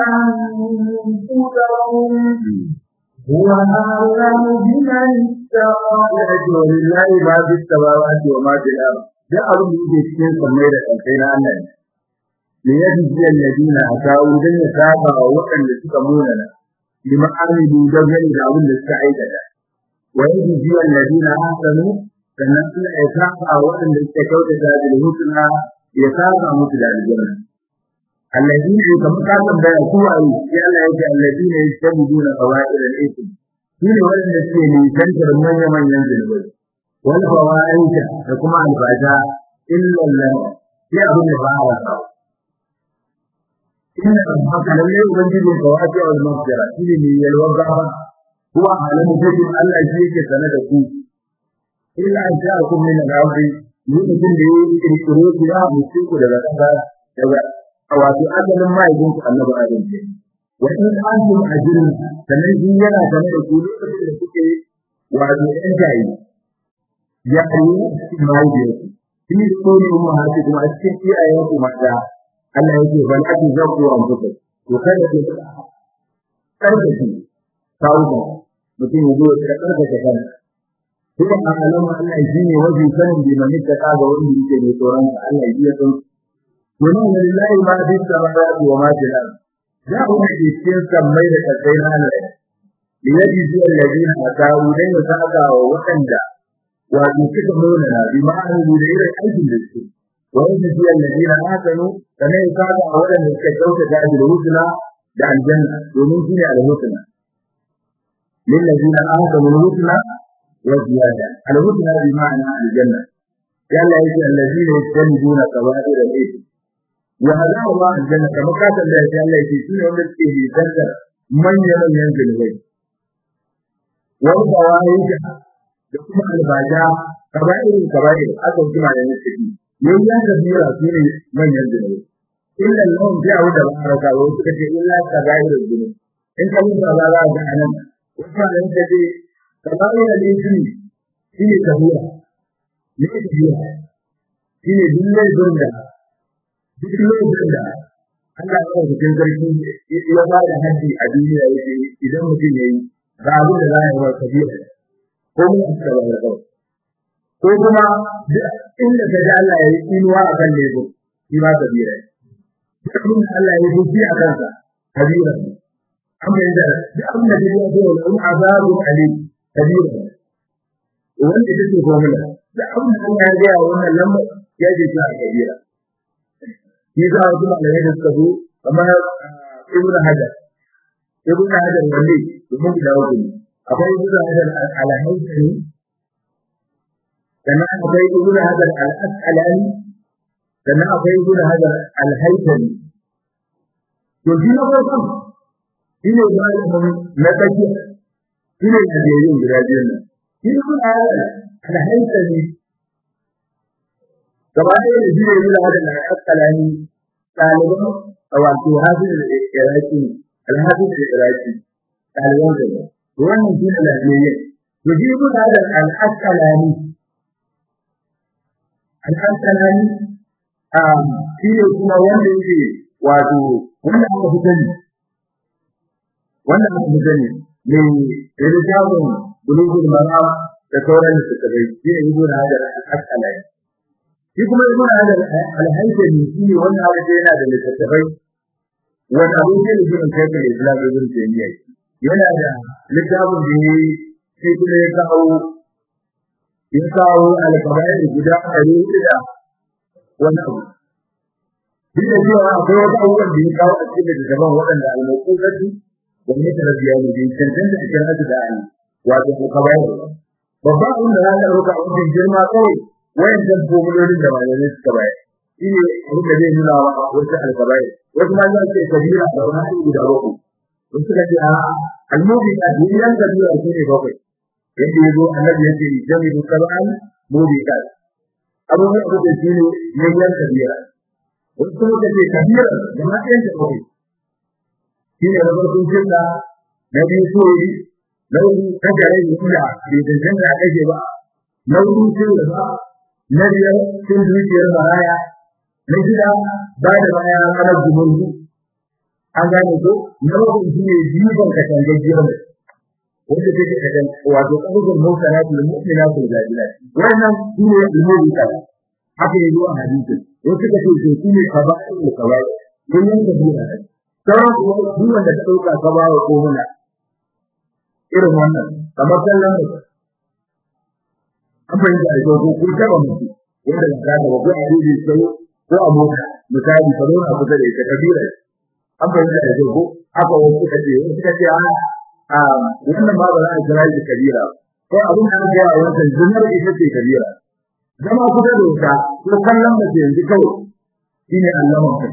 أَنفُسَكُمْ هُوَ أَعْلَمُ بِمَنِ اتَّقَىٰ وَلِلَّهِ مَا فِي السَّمَاوَاتِ وَمَا فِي الْأَرْضِ da abin da yake cikin sammai da ƙasai na Allah ne ne yadda alladina atawu dan ya saba wa waɗanda suka munana lima amilu da gani da abin da suka aikata wa yadda alladina ahsanu sannan Allah ya saba wa waɗanda suka kyautata da husna ya saba musu da aljanna alladina kamar ka tambaya su waye sai Allah ya ce alladina yastabuduna qawaid al-ithm shine waɗanda suke nisantar manyan manyan zunubai wal fawahisha da kuma albada illa Allah ya abin da ba a sa inna rabbaka lalle ubangiji ka wace wal maghfira shine ne yalwa gaba huwa alamu bikum Allah shi yake sanar da ku illa an ja'akum min al-ardi mutum da yake kirkiro ku ya mutu ku daga kasa daga wato ajalin mahaifin ku annabi Adam ce wa in antum ajrun sannan shi yana game da ku lokacin da kuke wato ɗan jayi ya ayi mai da shi shi ko ne umma hati kuma a cikin iyayen ku mata Allah yake ban ake zakku an fuka to kada ku kada ku kawo mutum ya zo ya karka ta kan kuma alama Allah shi ne wajen sanin da mai ta ka ga wanda yake da tsoron Allah ya san wannan lillahi ma fi samawati wa ma fil ard ya kuma cikin sammai da kasai na Allah yaji zuwa ladina atau dai ya saka wa wanda wato suka nuna na bi ma'ana da irin aikin da suke wanda zuwa ladina atanu kana ya saka wa wanda suka kauta da al-husna da aljanna domin shi ne al-husna lil ladina atanu al-husna wa ziyada al-husna bi ma'ana al-janna yalla yake alladina yastanduna qaba'ir al-ithm wa hada Allah aljanna kama kata da ya Allah yake shi ne wanda ke da manyan manyan zulmai wal fawaid da kuma albaja kaba'ir kaba'ir aka kuma da nake yin ya kabira shi ne manyan zulmai illa lahum ja'u da baraka wa suka ce illa kaba'ir zulmai in ka mun ba za ga anan wannan da ce kaba'ir al-ithmi shi ne kabira ne kabira shi ne dillai gunda duk lokacin da Allah ya kawo cikin sarki ya ba da haddi a duniya yake idan mutum yayi ga abin da za ya yi kabira ko mun tsara da ko ko kuma inda da Allah ya yi inuwa a kan lebo shi ba kabira duk Allah ya yi a kansa kabira amma da duk abin da ya zo da azabu alim kabira wanda yake formula da abin da ya ga wannan lamba ya je ta kabira shi za a kuma da suka zo kamar Ibn Hajar Ibn Hajar wanda domin da wani akwai Ibn Hajar al-Haythami sannan akwai Ibn Hajar al-Asqalani sannan akwai Ibn Hajar al-Haythami to shi ne farko shi ne malamin na tafiya shi ne da yayin guda biyu nan shi Ibn Hajar al-Haythami gaba ɗaya da jire yi da al-Asqalani ɗaliban wato hafiz al-Iraqi al-Hafiz al-Iraqi ɗaliban da wannan shi ne lafiyayye to ji ku da al-Asqalani al-Asqalani a shi ne kuma wanda yake wato wanda aka fi sani wanda aka fi sani ne da rijabun bulugul maram da sauran da suka bai shi ne Ibn Hajar al-Asqalani shi kuma Ibn Hajar al-Haythami shi ne wanda aka yana da littattafai wanda abin da yake cikin kai Islam Ibn Taymiyyah yana da littafin da ne shi kuma ya kawo ya kawo al-qabair guda ɗari da wani abu duk da cewa akwai wata abubuwan da ya kawo a cikin littattafan waɗanda al-mawqufati da ne tarabiya ne din tantan da ake hada da ali wato al-qabair babba abin da za ka ɗauka a wajen girma kawai wayan da gomololin da malamai suka bayar shi ne abin da zai nuna wa wata alkabai wasu ma za su ce kabira da wani abu guda bakwai wasu suka ce a almubi a duniyan kabira shi ne bakwai yadda ya zo annabi ya ce jami'u sab'an mubiqat abubuwan da shi ne yanyan kabira wasu suka ce kabira da matsayin da bakwai shi ne rabar sun cinta na biyu soyi na wuri kajare da kula bai dangan da ake ba na wuri cin da ba na biyar cin dukiyar maraya na shida ba da baya ranar zumunci an gane ko na bakwai shi ne jifan katangajiyar mai wanda take kadan wato ƙarfin motsa da mu'mina ko jabila wannan shi ne ilmi ka haka yi zuwa hadisi wasu kace ce shi ne kaba'ir da kaba'ir don yanka biya sauran kuma duk wanda ta dauka ka ba wa ko muna irin wannan kamar sallan da abin da ake ko ko ta ba mutu wanda da ka ba ko a yi sai ko a mota misali ka zo na kusa da ita kabira abin da ake ko aka wasu kace wasu kace a a wannan ba za a kira shi kabira ko abin da ake yi wannan zinar ita ce kabira zama kusa da ita ko kallon da yanzu kawai shine Allah mutum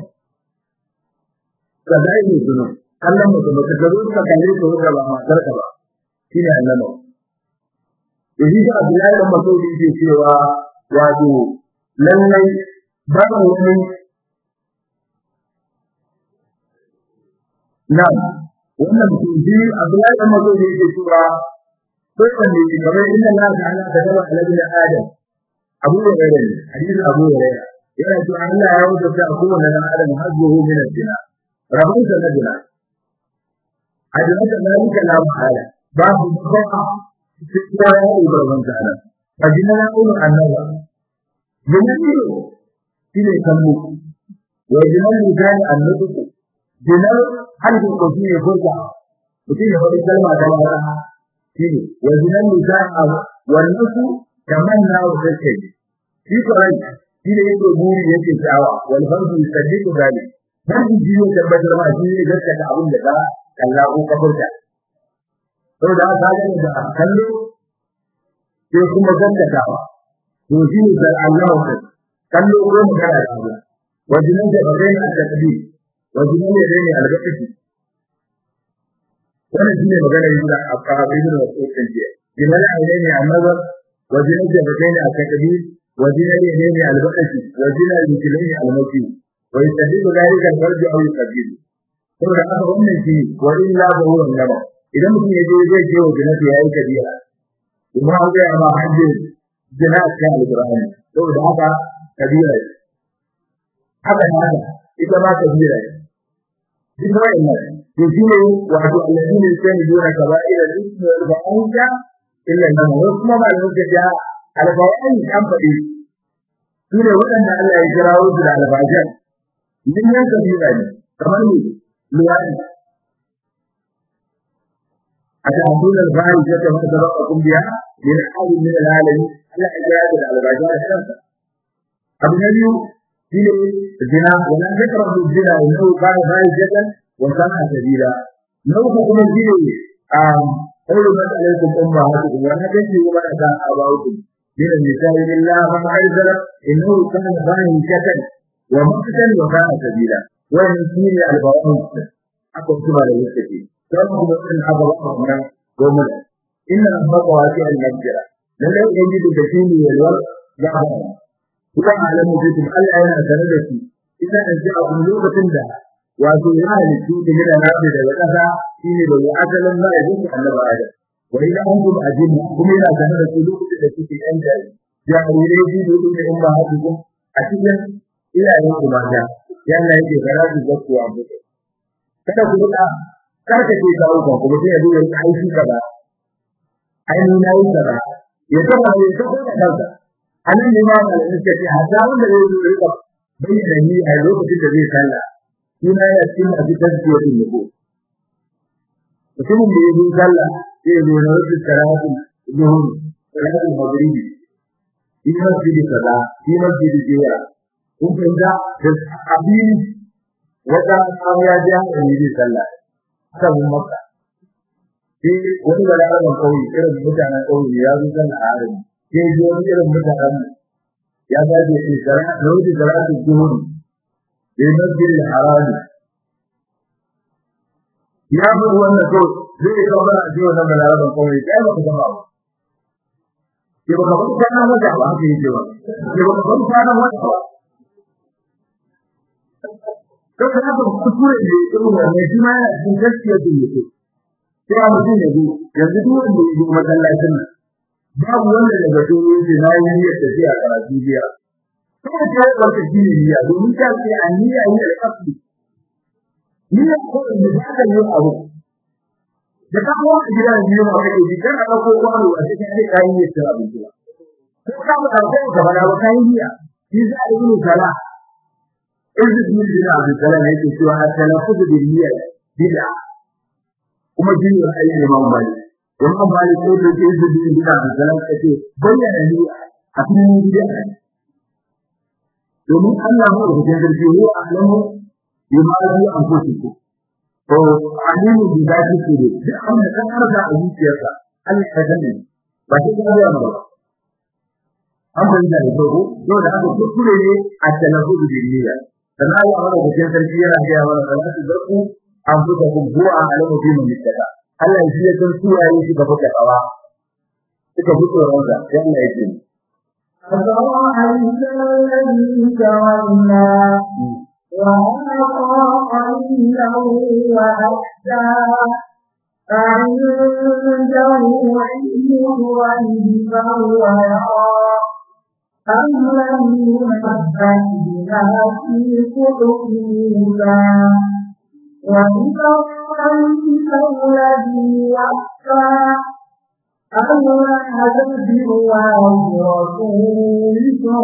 kadai ne zuwa kallon mutum ba ka zo ka kalle ko da ba matar ka ba shine Allah mutum yaji da Abdullahi da Masudi ke cewa wato lallai ba wani na'am wannan mutunci Abdullahi da mazo ne yake cewa ko kan ne kamar inna Allah ta'ala da dawa alabi Adam Abu Hurairah hadisi Abu Hurairah yana cewa Allah ya wuce a kowane dan Adam hazzuhu min ad-dina rabun da dina adana da zalika la mahala babu ba'a cikin ya yi rabun da Adam adina na kullu annaba yanzu shine kallo wa jinan kan annabi dinar har da ko shi ne furta mutum ya faɗi kalma da wata shine wa jinan kan wannan su tamanna wa sai shi ko rai shi ne yake buri yake tsawa wal fardu yusaddiqu zalik dan ji ne tabbatar ma shi ne gaskata abin da ka kalla ko ka furta to da ka ga da kallo sai kuma gaskatawa to shi ne da Allah ka kallo ko magana da Allah wajinan da bayan at-tadbir wajinan da ne al-ghafi wannan shi ne magana da aqabin da wasu jiya dinan ne annabi wajinan da bayan at-tadbir وزنا اليمين على البقش وزنا الرجلين على الموت ويستدل ذلك الفرج او يقدم ثم اخر من شيء والا فهو النبى اذا ممكن يجي يجي وجنات هي كبيره وما هو ما حد جنات كان ابراهيم لو ذهب كبيره هذا هذا اذا ما كبيره بما ان يجي وعد الذين يستندون كبائر الاثم والفواحش الا انه يسمى ما يوجد albayan an faɗi su ne waɗanda Allah ya kirawo su da albajan din yan kabila ne kamar ne luwadi a ta'abbul albayan da ta fara da kumbiya min hali min alalami Allah ya kira da albajan da kansa abu na biyu shine zina wala zakara zina innahu kana fa'idatan wa sana sabila nau kuma shine a حرمت عليكم أمهاتكم ولا تنسوا ما أتى آباؤكم من النساء إلا من عزل إنه كان فاحشة ومقتا وكان سبيلا ومن سبيل البواعث أقول كما لا يستطيع كما أن أبواهنا ومن إن ربك واسع المغفرة لن يجد تشيني والورد يعلم وكما أعلم بكم ألا أنا سندتي إذا أنشأ أملوك تندى وأتوها للسوء من الناس لوكذا shine da asalin ma'aikata annabi Adam wa ila antum ajin kuma yana sanar da su lokacin da suke yan jari jarirai ji da dole in ba haɗu ko a cikin iyayen ku mata yana yake karatu da ku a mutu kada ku da karka ce kawo ka kuma sai ya zo ya aiki kaza ai ni nayi kaza ya taba ne ta ko da kanka anan ne ma da suke ce hada wanda zai zo ya bayyana ni a lokacin da zai sallah ina ya cikin abidan da yake ne mutumin da ya zo sallah sai ya zo na wasu karatu zuhur karatu magribi in masjidi kaza in masjidi jiya kun fahimta da abin wata ya ji hankali zai sallah sabon maka sai wani balaraban kauye irin mutanen kauye ya zo sallah a harin sai ji wani irin mutanen ya gaje sai karatu na wasu karatu zuhur da masjidi harami ya fi wannan to zai ga ba a ji wannan balaraban kawai kai ba ku gama ba ke ba ku kana wata ba ke yi ba ke ba ku kana wata ba to kana ba ku ture ne irin wannan shi ma yana cikin gaskiya da yake sai a mutum ne ji yanzu duk wanda ya yi masallacin nan babu wanda daga to yake na yi niyyar tafiya karatu biya kuma ta yi wata jiniya domin ta ce a niyya yi da kafi ni ko da zaka yi abu da ka ko gidan biyu ma kake ji kana da ko kwano a cikin sai kai ne tsara abinci ko ka ba da ko da ba kai niya shi za a yi sala idan mun ji da abin sala ne ke cewa talaffuz bi niyya bid'a kuma jin ra'ayi ne man bali wannan bali ko da ke ji da abin sala kace bayyana niyya a cikin bid'a domin Allah mu da jirgi ne alamu yimari an kuku to alimu bi zati ce da amma kan harda a zuciyarsa Allah ya gane ba shi da ya ba amma da ko to da haka kuskure ne a talafu da niyya dan Allah ya rabu da sarki yana ga yawa da salatu da ku an fuka ku bu'a alamu bi mun mutaka Allah shi ya san suwaye shi ga fuka tsawa suka fito ranka sai Allah ya ce أفرأيت الذي تولى وأعطى قليلا إنه وأخشى أعنده علم الغيب فهو يرى أم لم ينبأ بما في صحف موسى وإبراهيم الذي وفى ألا تزر وازرة وزر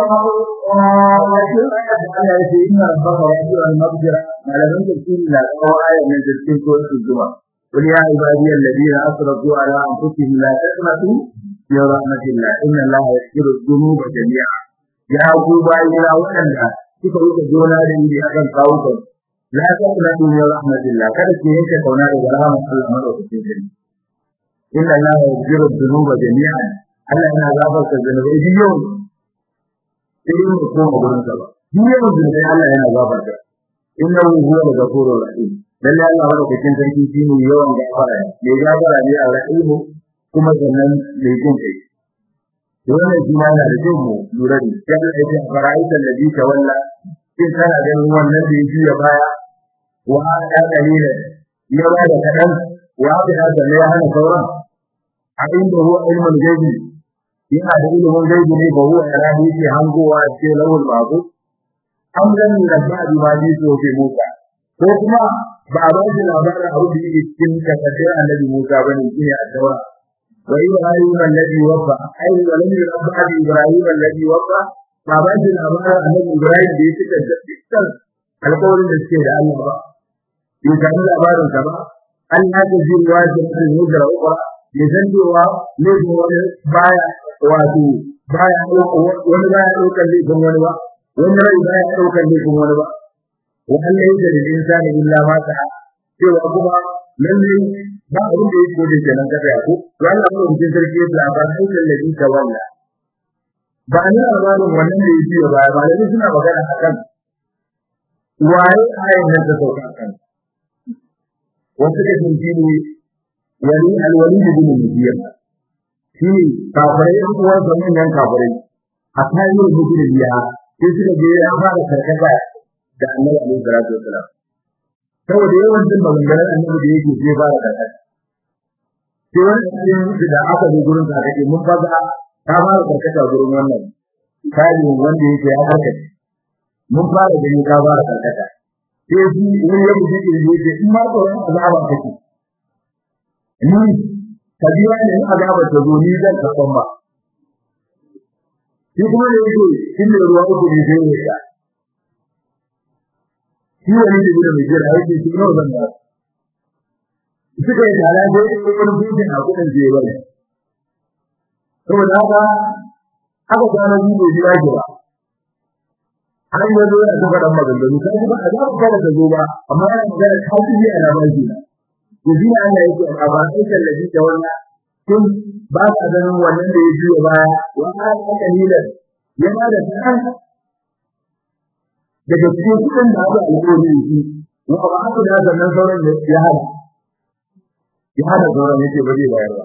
أخرى إن ربك يأتي المغفرة على من تكون لا آية من تلك سورة الجمعة قل يا عبادي الذين أسرفوا على أنفسهم لا تقنطوا من رحمة الله إن الله يغفر الذنوب جميعا يا أبوبا إلى وأنت كيف يتجون هذه بأكل قوتا لا تقنطوا من رحمة الله كذا كيف تكون هذه برحمة الله مرة في إن الله يغفر الذنوب جميعا ألا أنا غافرت الذنوب في يوم إليه يقوم بقول سبا في يوم الذنوب ألا أنا غافرت إنه هو الغفور الرحيم lalle Allah wanda cikin sarki shine yawan gafara ne gafara ne a rahimu kuma sannan mai jin kai wannan shi ma na da jin mu lura da ya ga yake fara'ita alladhi tawalla kin kana ganin wannan da yake ya baya wa ya dalila ya ba da kadan wa da da ya hana sauran a inda huwa ilmul gaibi yana da ilmin gaibi ne ba huwa ya rahi shi hangowa ce lawul babu an gani da ba di ma ji so ke muka ko kuma ba a bashi labarin abu da yake cikin takardar annabi Musa bane shine addu'a wa ibrahim alladhi wafa ay wa lam yurabba ibrahim alladhi wafa ba bashi labarin annabi ibrahim da yake da dukkan alƙawarin da suke da Allah ba yi kan labarin sa ba Allah ya ji wajin al-hijra ukra ya zandewa ne wani baya wato baya wani baya daukar laifin wani ba wani rai baya daukar laifin wani ba وأن ليس للإنسان إلا ما سعى سوى كما لله ما أريد يقول لنا كذا وأن أمر من تركيه الأبانيك الذي تولى بعد أمر ونن يجي وبعد ما لم يسمع بقى حكم وعي آية من تسوق حكم وسكت من فيه ولي الوليد بن المدير في كافرين هو زمن من كافرين حتى يوم المدير بيها يصير بيها بعد كذا da Annabi alaihi salatu wasalam saboda yawan jin maganganun Annabi da yake sai fara da kai sai wannan da aka zo gurin sa kake mun faga ta fara karkata gurin wannan kai wanda yake ya karkace mun fara da ni ka fara karkata sai shi wani yau da yake yake in ma tsoron azaba kake ni kabiya ne azaba ta zo ni zan kafan ba shi kuma ne yake kin da ruwa uku ne sai ya shi wani da gudu mai jira yake shi nawa zan ba suka yi tare da wani bujin a kudin je bane saboda haka haka kwana biyu bai jira jira har yanzu yana ta faɗan maganganu sai kuma a zaɓa kada ta zo ba amma yana magana ta fi yi a labari na to shi ne Allah yake a ba sai tallafi ta wannan tun ba ka ganin wannan da ya juya baya wa ka kalilan yana da kan daga cikin kudin da aka alƙawari shi wa ba aka da zannan sauran da ya hada ya hada sauran yake ba zai bayar ba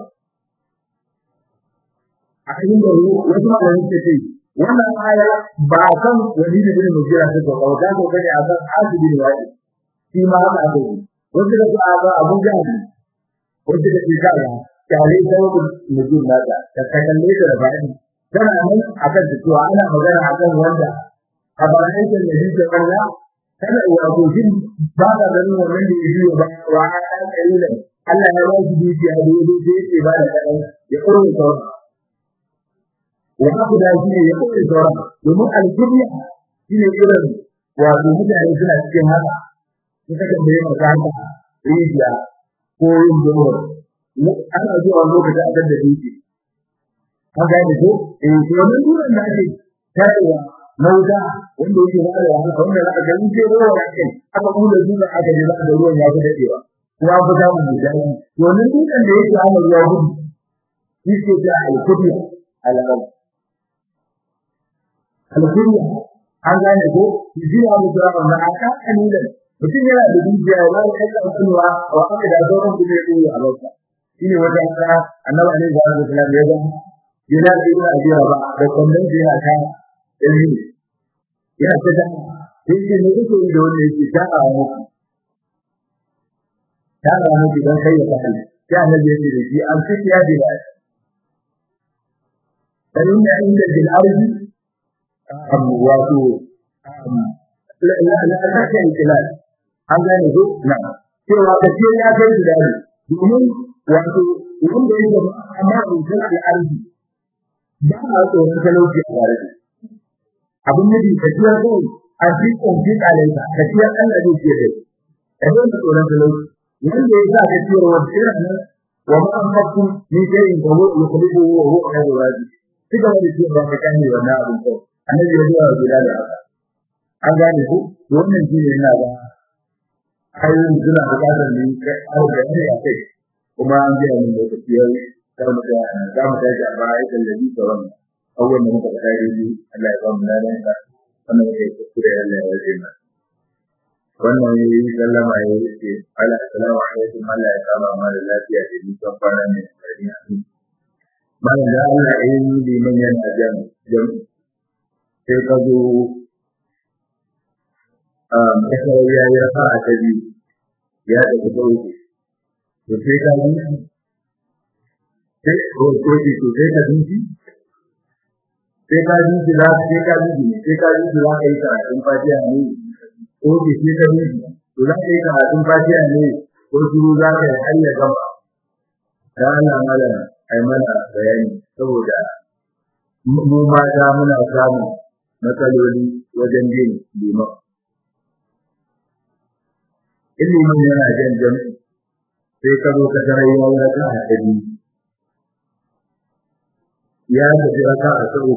a cikin da wasu malamin ce ce wannan aya ba kan wani da bin mujira ta ko ka ko kaje a kan asibi ne wai shi ma haka aka yi wasu da aka Abu Jahl wasu da ke kaya kale sabu mujin nada ta kalle da bayani kana nan akan cewa ana magana akan wanda a bayan da yake da Allah kada wato jin ba da ganin wannan da yake ba wa an kalila Allah ya ba shi dukiya da yake yake ba da kadan ya kore sauran wa haka da shi ya kore sauran domin alkibiya shine irin wato mutane suna cikin haka suka da yin magana rijiya ko yin dole ana zuwa lokacin a da duki haka ne ko eh to wannan duran da ake tarewa mauda wanda yake ba da haka wanda aka ga in ce ruwa da kai aka kula zuwa aka ji da ruwan ya fada dewa kuma ba za mu ji dai to nan dukan da yake ana ruwa gudu yake da alkubiya alal alkubiya an gane ko ji ya mu da wannan aka kanilan mutum yana da dukiya ya ba da kulwa wa aka da sauran kuma ya yi a lokacin shine wata aka annabi alaihi wasallam ya ga yana da ibn abi rabah da kullun da yana ta yi yana ta da yake ne yake da wanda yake ta a muku ta ga miki dan kai ya kai sai annabi ya ce da shi an fi ya bi da dan inda inda bil ardi am wato la la la ta kai tilal an gane ko na cewa ka ce ya kai da domin wato wanda yake amma in san al'arzi ba a tsoron talauci a gare shi abin da ke tafiya ko a ji konfi alaika tafiya Allah zai ce dai idan ka tsoron talauci wanda ya sa ka ce wa irin wa ma an fakku ni dai in gogo ya kuma go wa ko ai raji kika wani ce ba ka kani wannan abin ko annabi ya zuwa gida da haka an gane ko wannan shi ne yana da ayyukan suna bukatar ne au da ne a kai kuma an ji mun da tafiyar karmu da zamu tashi a baya da labi sauran awwal mun ka tare ni Allah ya ba mu ladan ka wannan yake kuskure Allah ya rage mu wannan yayi sallama yayi ce ala assalamu alaikum Allah ya kama mu da lafiya da ni kan fara ne kari a ni malam da Allah ya yi ni man yana jan jan sai ka zo um sai ya yi rafa a tabi ya da kuɗi to sai ka yi sai ko ko to sai ka dinki sai ka dinki za sai ka dinki sai ka dinki za ka yi karatun fatiha ne ko ke sai ka dinki to za ka yi karatun fatiha ne ko shiru za ka yi har ya gama da Allah malama ai mana bayani saboda mu mata muna samu matsaloli wajen bin liman ilimin yana jan jami'i sai ka zo ka tarar ya yi raka a ɗari ya tafi raka a tsawo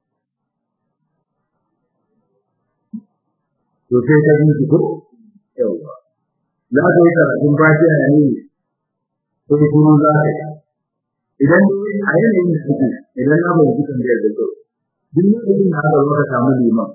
to sai ka bi su ko yawa za ka yi karatun fatiha ne ko kuma za ka yi idan a yanayin da suke idan na bai kusan da yadda kyau duk lokacin da aka zo ka samu liman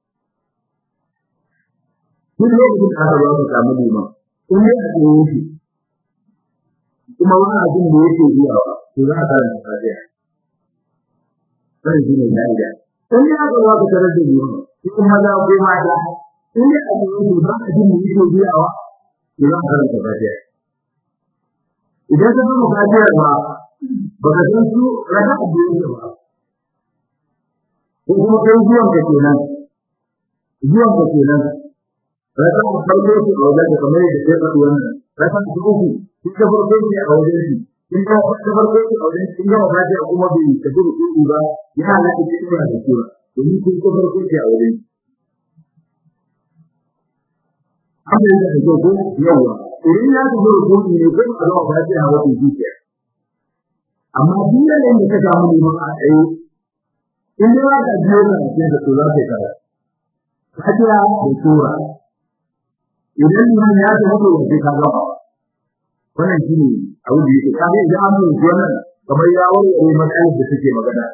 duk lokacin da aka zo ka samu liman in yi a tsaye shi kuma wani abin da yake biyawa to za a karanta fatiha sai shi ne daida in ya ga wa ka tarar da yiwa kuma za ko ma da in ya ga wani ba abin da yake biyawa to za a karanta fatiha idan ka ga fatiha ba ba ka san su raka da yake ba ko kuma kai zuwan ka kenan zuwan ka kenan raka da farko su a wajen da kamar yadda sai ka wannan raka da uku duk da farko ne a wajen shi in ka da farko ne a wajen shi ga wani kuma bai ka duba su ba ya halaka cikin da cewa domin kun ko farko ne a wajen amma da ke ko yawa idan ya zo ko ne ko a ga wani a wajen shi amma duk da ne ka samu ne a tsaye in da ka ji wannan sai da to za ka kara hadiya da sura idan mun ya zo ko sai ka ga wannan shine abu da yake kage idan an yi wannan kamar ya wani matsalar da take magana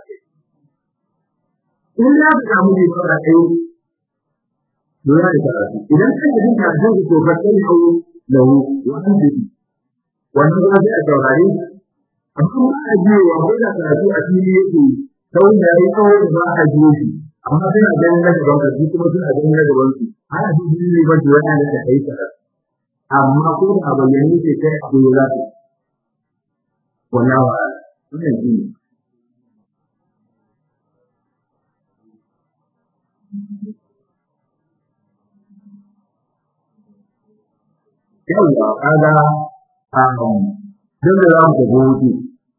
in ya samu ne fara kai dole da karatu idan kai da dinka da to ka kai hawo lahu wannan dai wannan da zai saurare amma a ji wa da karatu a fili yake sau da yayi kawo da za a ji shi amma sai a ganin da gaban ka kuma sai a ganin da gaban ki ana ji ne ba da wannan da kai karatu amma ko da bayyane ke kai abu da zai wannan wa wannan shi yawa kaga um dan da zamu ga gobe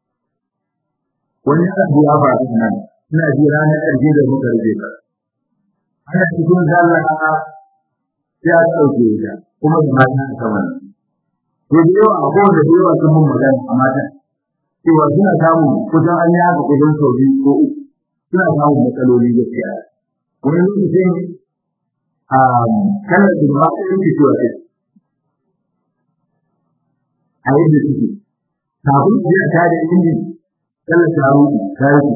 wani abu ya faru nan ina ji ranar ƙarshe da muka rage ka ana cikin zalaka ya dauke ta kuma da mata a saman to da yawa akwai da yawa sun mun magana a mata cewa suna samu kusan an yi haka kudin sauri ko uku suna samun matsaloli gaskiya wani lokacin a kanar da ba su yanke cewa ce a yadda suke kafin su yi ta da injin kanar ta rufe ta rufe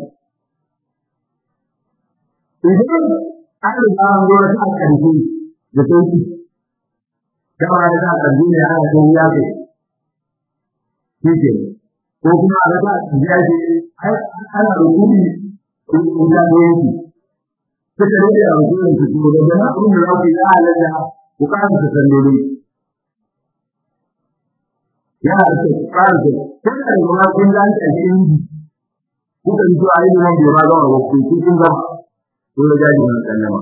idan an riga an zuwa ta ƙarfi da sauki kama da za a ƙarfi ne ana kan ya kai shi ko kuma a rasa ya ce ana rukuni da yanki suka rage a rukunin su kuma da jama'a abin da za ku yi ya halatta ku kasa ta salloli ya ce farko kun da kuma kun ga ta cikin kuka ji ayi ne wanda ba ga wa ku kun ga ko da gadi na sallama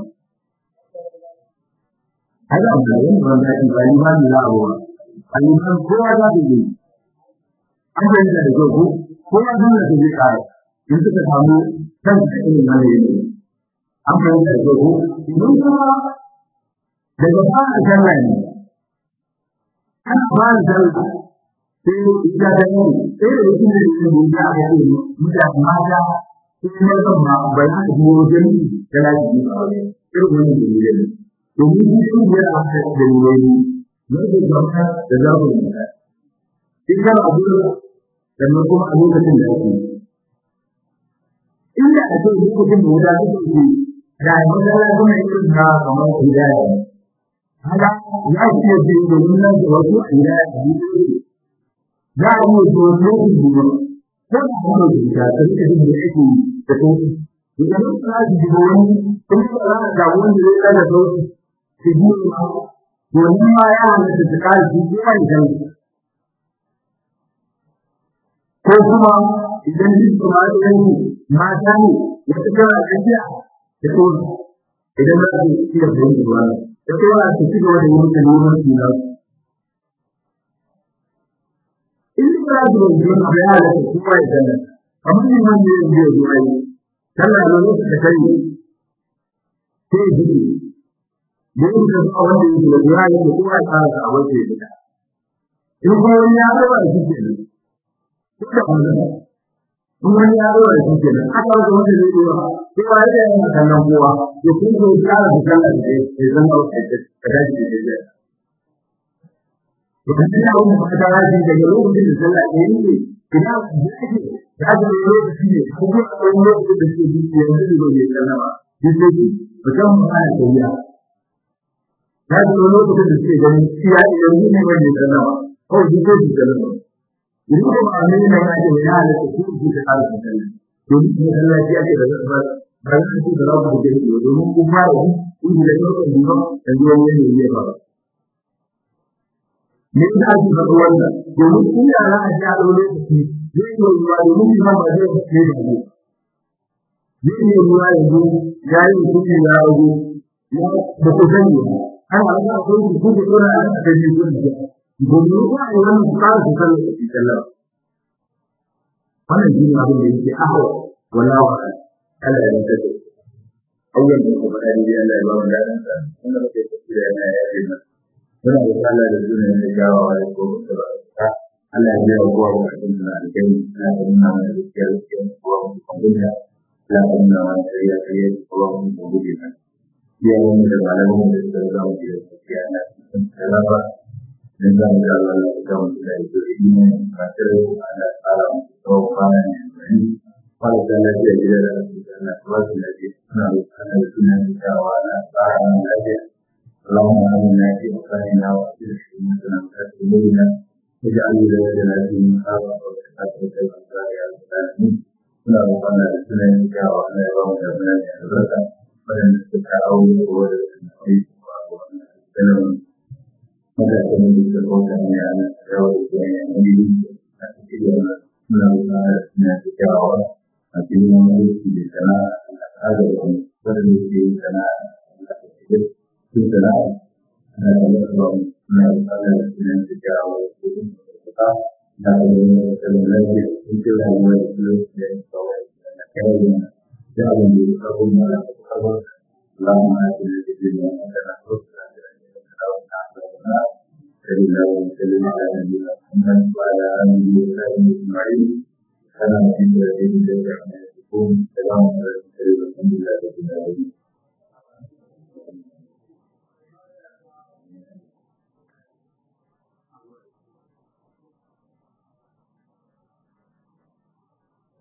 hada da yin wanda ake bani ba ni za a wa ayi kan kowa za ta yi an ga da da ko ko ya zo da zai kai in suka samu kan cikin nan ne an ga da ko idan kuma daga fara sallah ne an fara sallah sai ya da ni sai da shi ne da ya ga ni mutane mata sai ne kan ma bai da mu gani da lafi irin wannan ne ne to mu ji shi da aka da ni ne ne da ka da zabu ne idan abu da mu kuma a lokacin da yake inda a cikin lokacin da da yake da magana kuma irin na kamar hidaya haka ya ce da wannan da wasu hidaya da za a yi domin duba ko da kuma da ta rike da yake da to idan ka ji wani in ka ga da wani da ya da to shi ne ma wani ma ya halatta ta kai shi ya yi dan ko kuma idan duk kuma da yi mata ne ya tsaya a cikin da to idan za ka yi da wani da to ya ci gaba da yin kalmomin su in ka zo yin bayani da kuma idan amma ni nan ne ne zuwa yi kana da wani da kai sai ji ne da awon da yake da zuwa yi da kuma ta da awon da yake in ko ya ga ba shi ke ne duka wannan in wani ya ga shi ke ne aka ga wanda ne ko ko ya ga yana kallon kowa ya kuma ga da kallon da yake zan auka da dace da idan ina wani fata raji daga lokacin da sallah ke yi ne ina da ake da ake lokaci ne kuma a wani lokacin da suke jiki yanzu da zai sallama duk da shi musamman ana tafiya ya ce wani lokacin da suke ganin shi ya ce yanzu ne wanda ya sallama kawai duk da shi sallama yanzu kuma a nuna na ake mai halatta su su ta ƙara sallah domin kuma sallah shi ake da zai ba ba za su da rabu da jiki domin kun fara yi kun da lokacin duba da zuwa wani ne ya fara me yasa ake faɗa wannan domin kun da za a ji a lokaci zai yi ruwa domin ba ba zai fice da ku zai yi ruwa yanzu ya yi kuɗi ya rago ya da ku sani har a ga akwai ku kuɗi ko na da ji ku da domin ruwa ne wannan ku fara ku sani da sallah wannan shi ne abin da yake ahwa wala wa Allah ya tsare auyan da kuma da Allah ya ba mu dadan sa wannan da ke tafiya yana yayi muna da Allah da sunan da gawa da ko da ba Allah ya yi wa wa cikin da alƙai na da nuna da gaskiya cikin ko kuma da la inna wa ya ya ko ko da ya yi da malamin da da za mu yi gaskiya na cikin salama dan da Allah ya ga mu da yi ne ka tare da Allah ko kana ne wala da lafiya da da wasu da ke suna da sunan da gawa na tsara lafiya اللهم آمنا في أوطاننا وأصلح أمتنا وأمورنا واجعل ولايتنا في مخافة وتقاطع الأنصار يا رب العالمين. كنا ربنا لسنتك وعلى يوم أبناء حضرتك ولن نستطيعوا قوة النبي وسلم متى كنت تقول أن أنا أتجاوز بين أمري أتكلم كنا ربنا لسنتك وأتكلم في السماء هذا الأمر ولن يجي السماء في السلام أنا أقول ما يقال من التجارة والسلم والاتقاء لا يمكن ذلك إلا ما يقول كلمة جعلني بقبول ولا تقبل اللهم آتنا في الدنيا حسنة وفي الآخرة حسنة صلى الله وسلم على نبينا محمد وعلى آله وصحبه أجمعين سلام عليكم ورحمة الله وبركاته سلام عليكم ورحمة الله وبركاته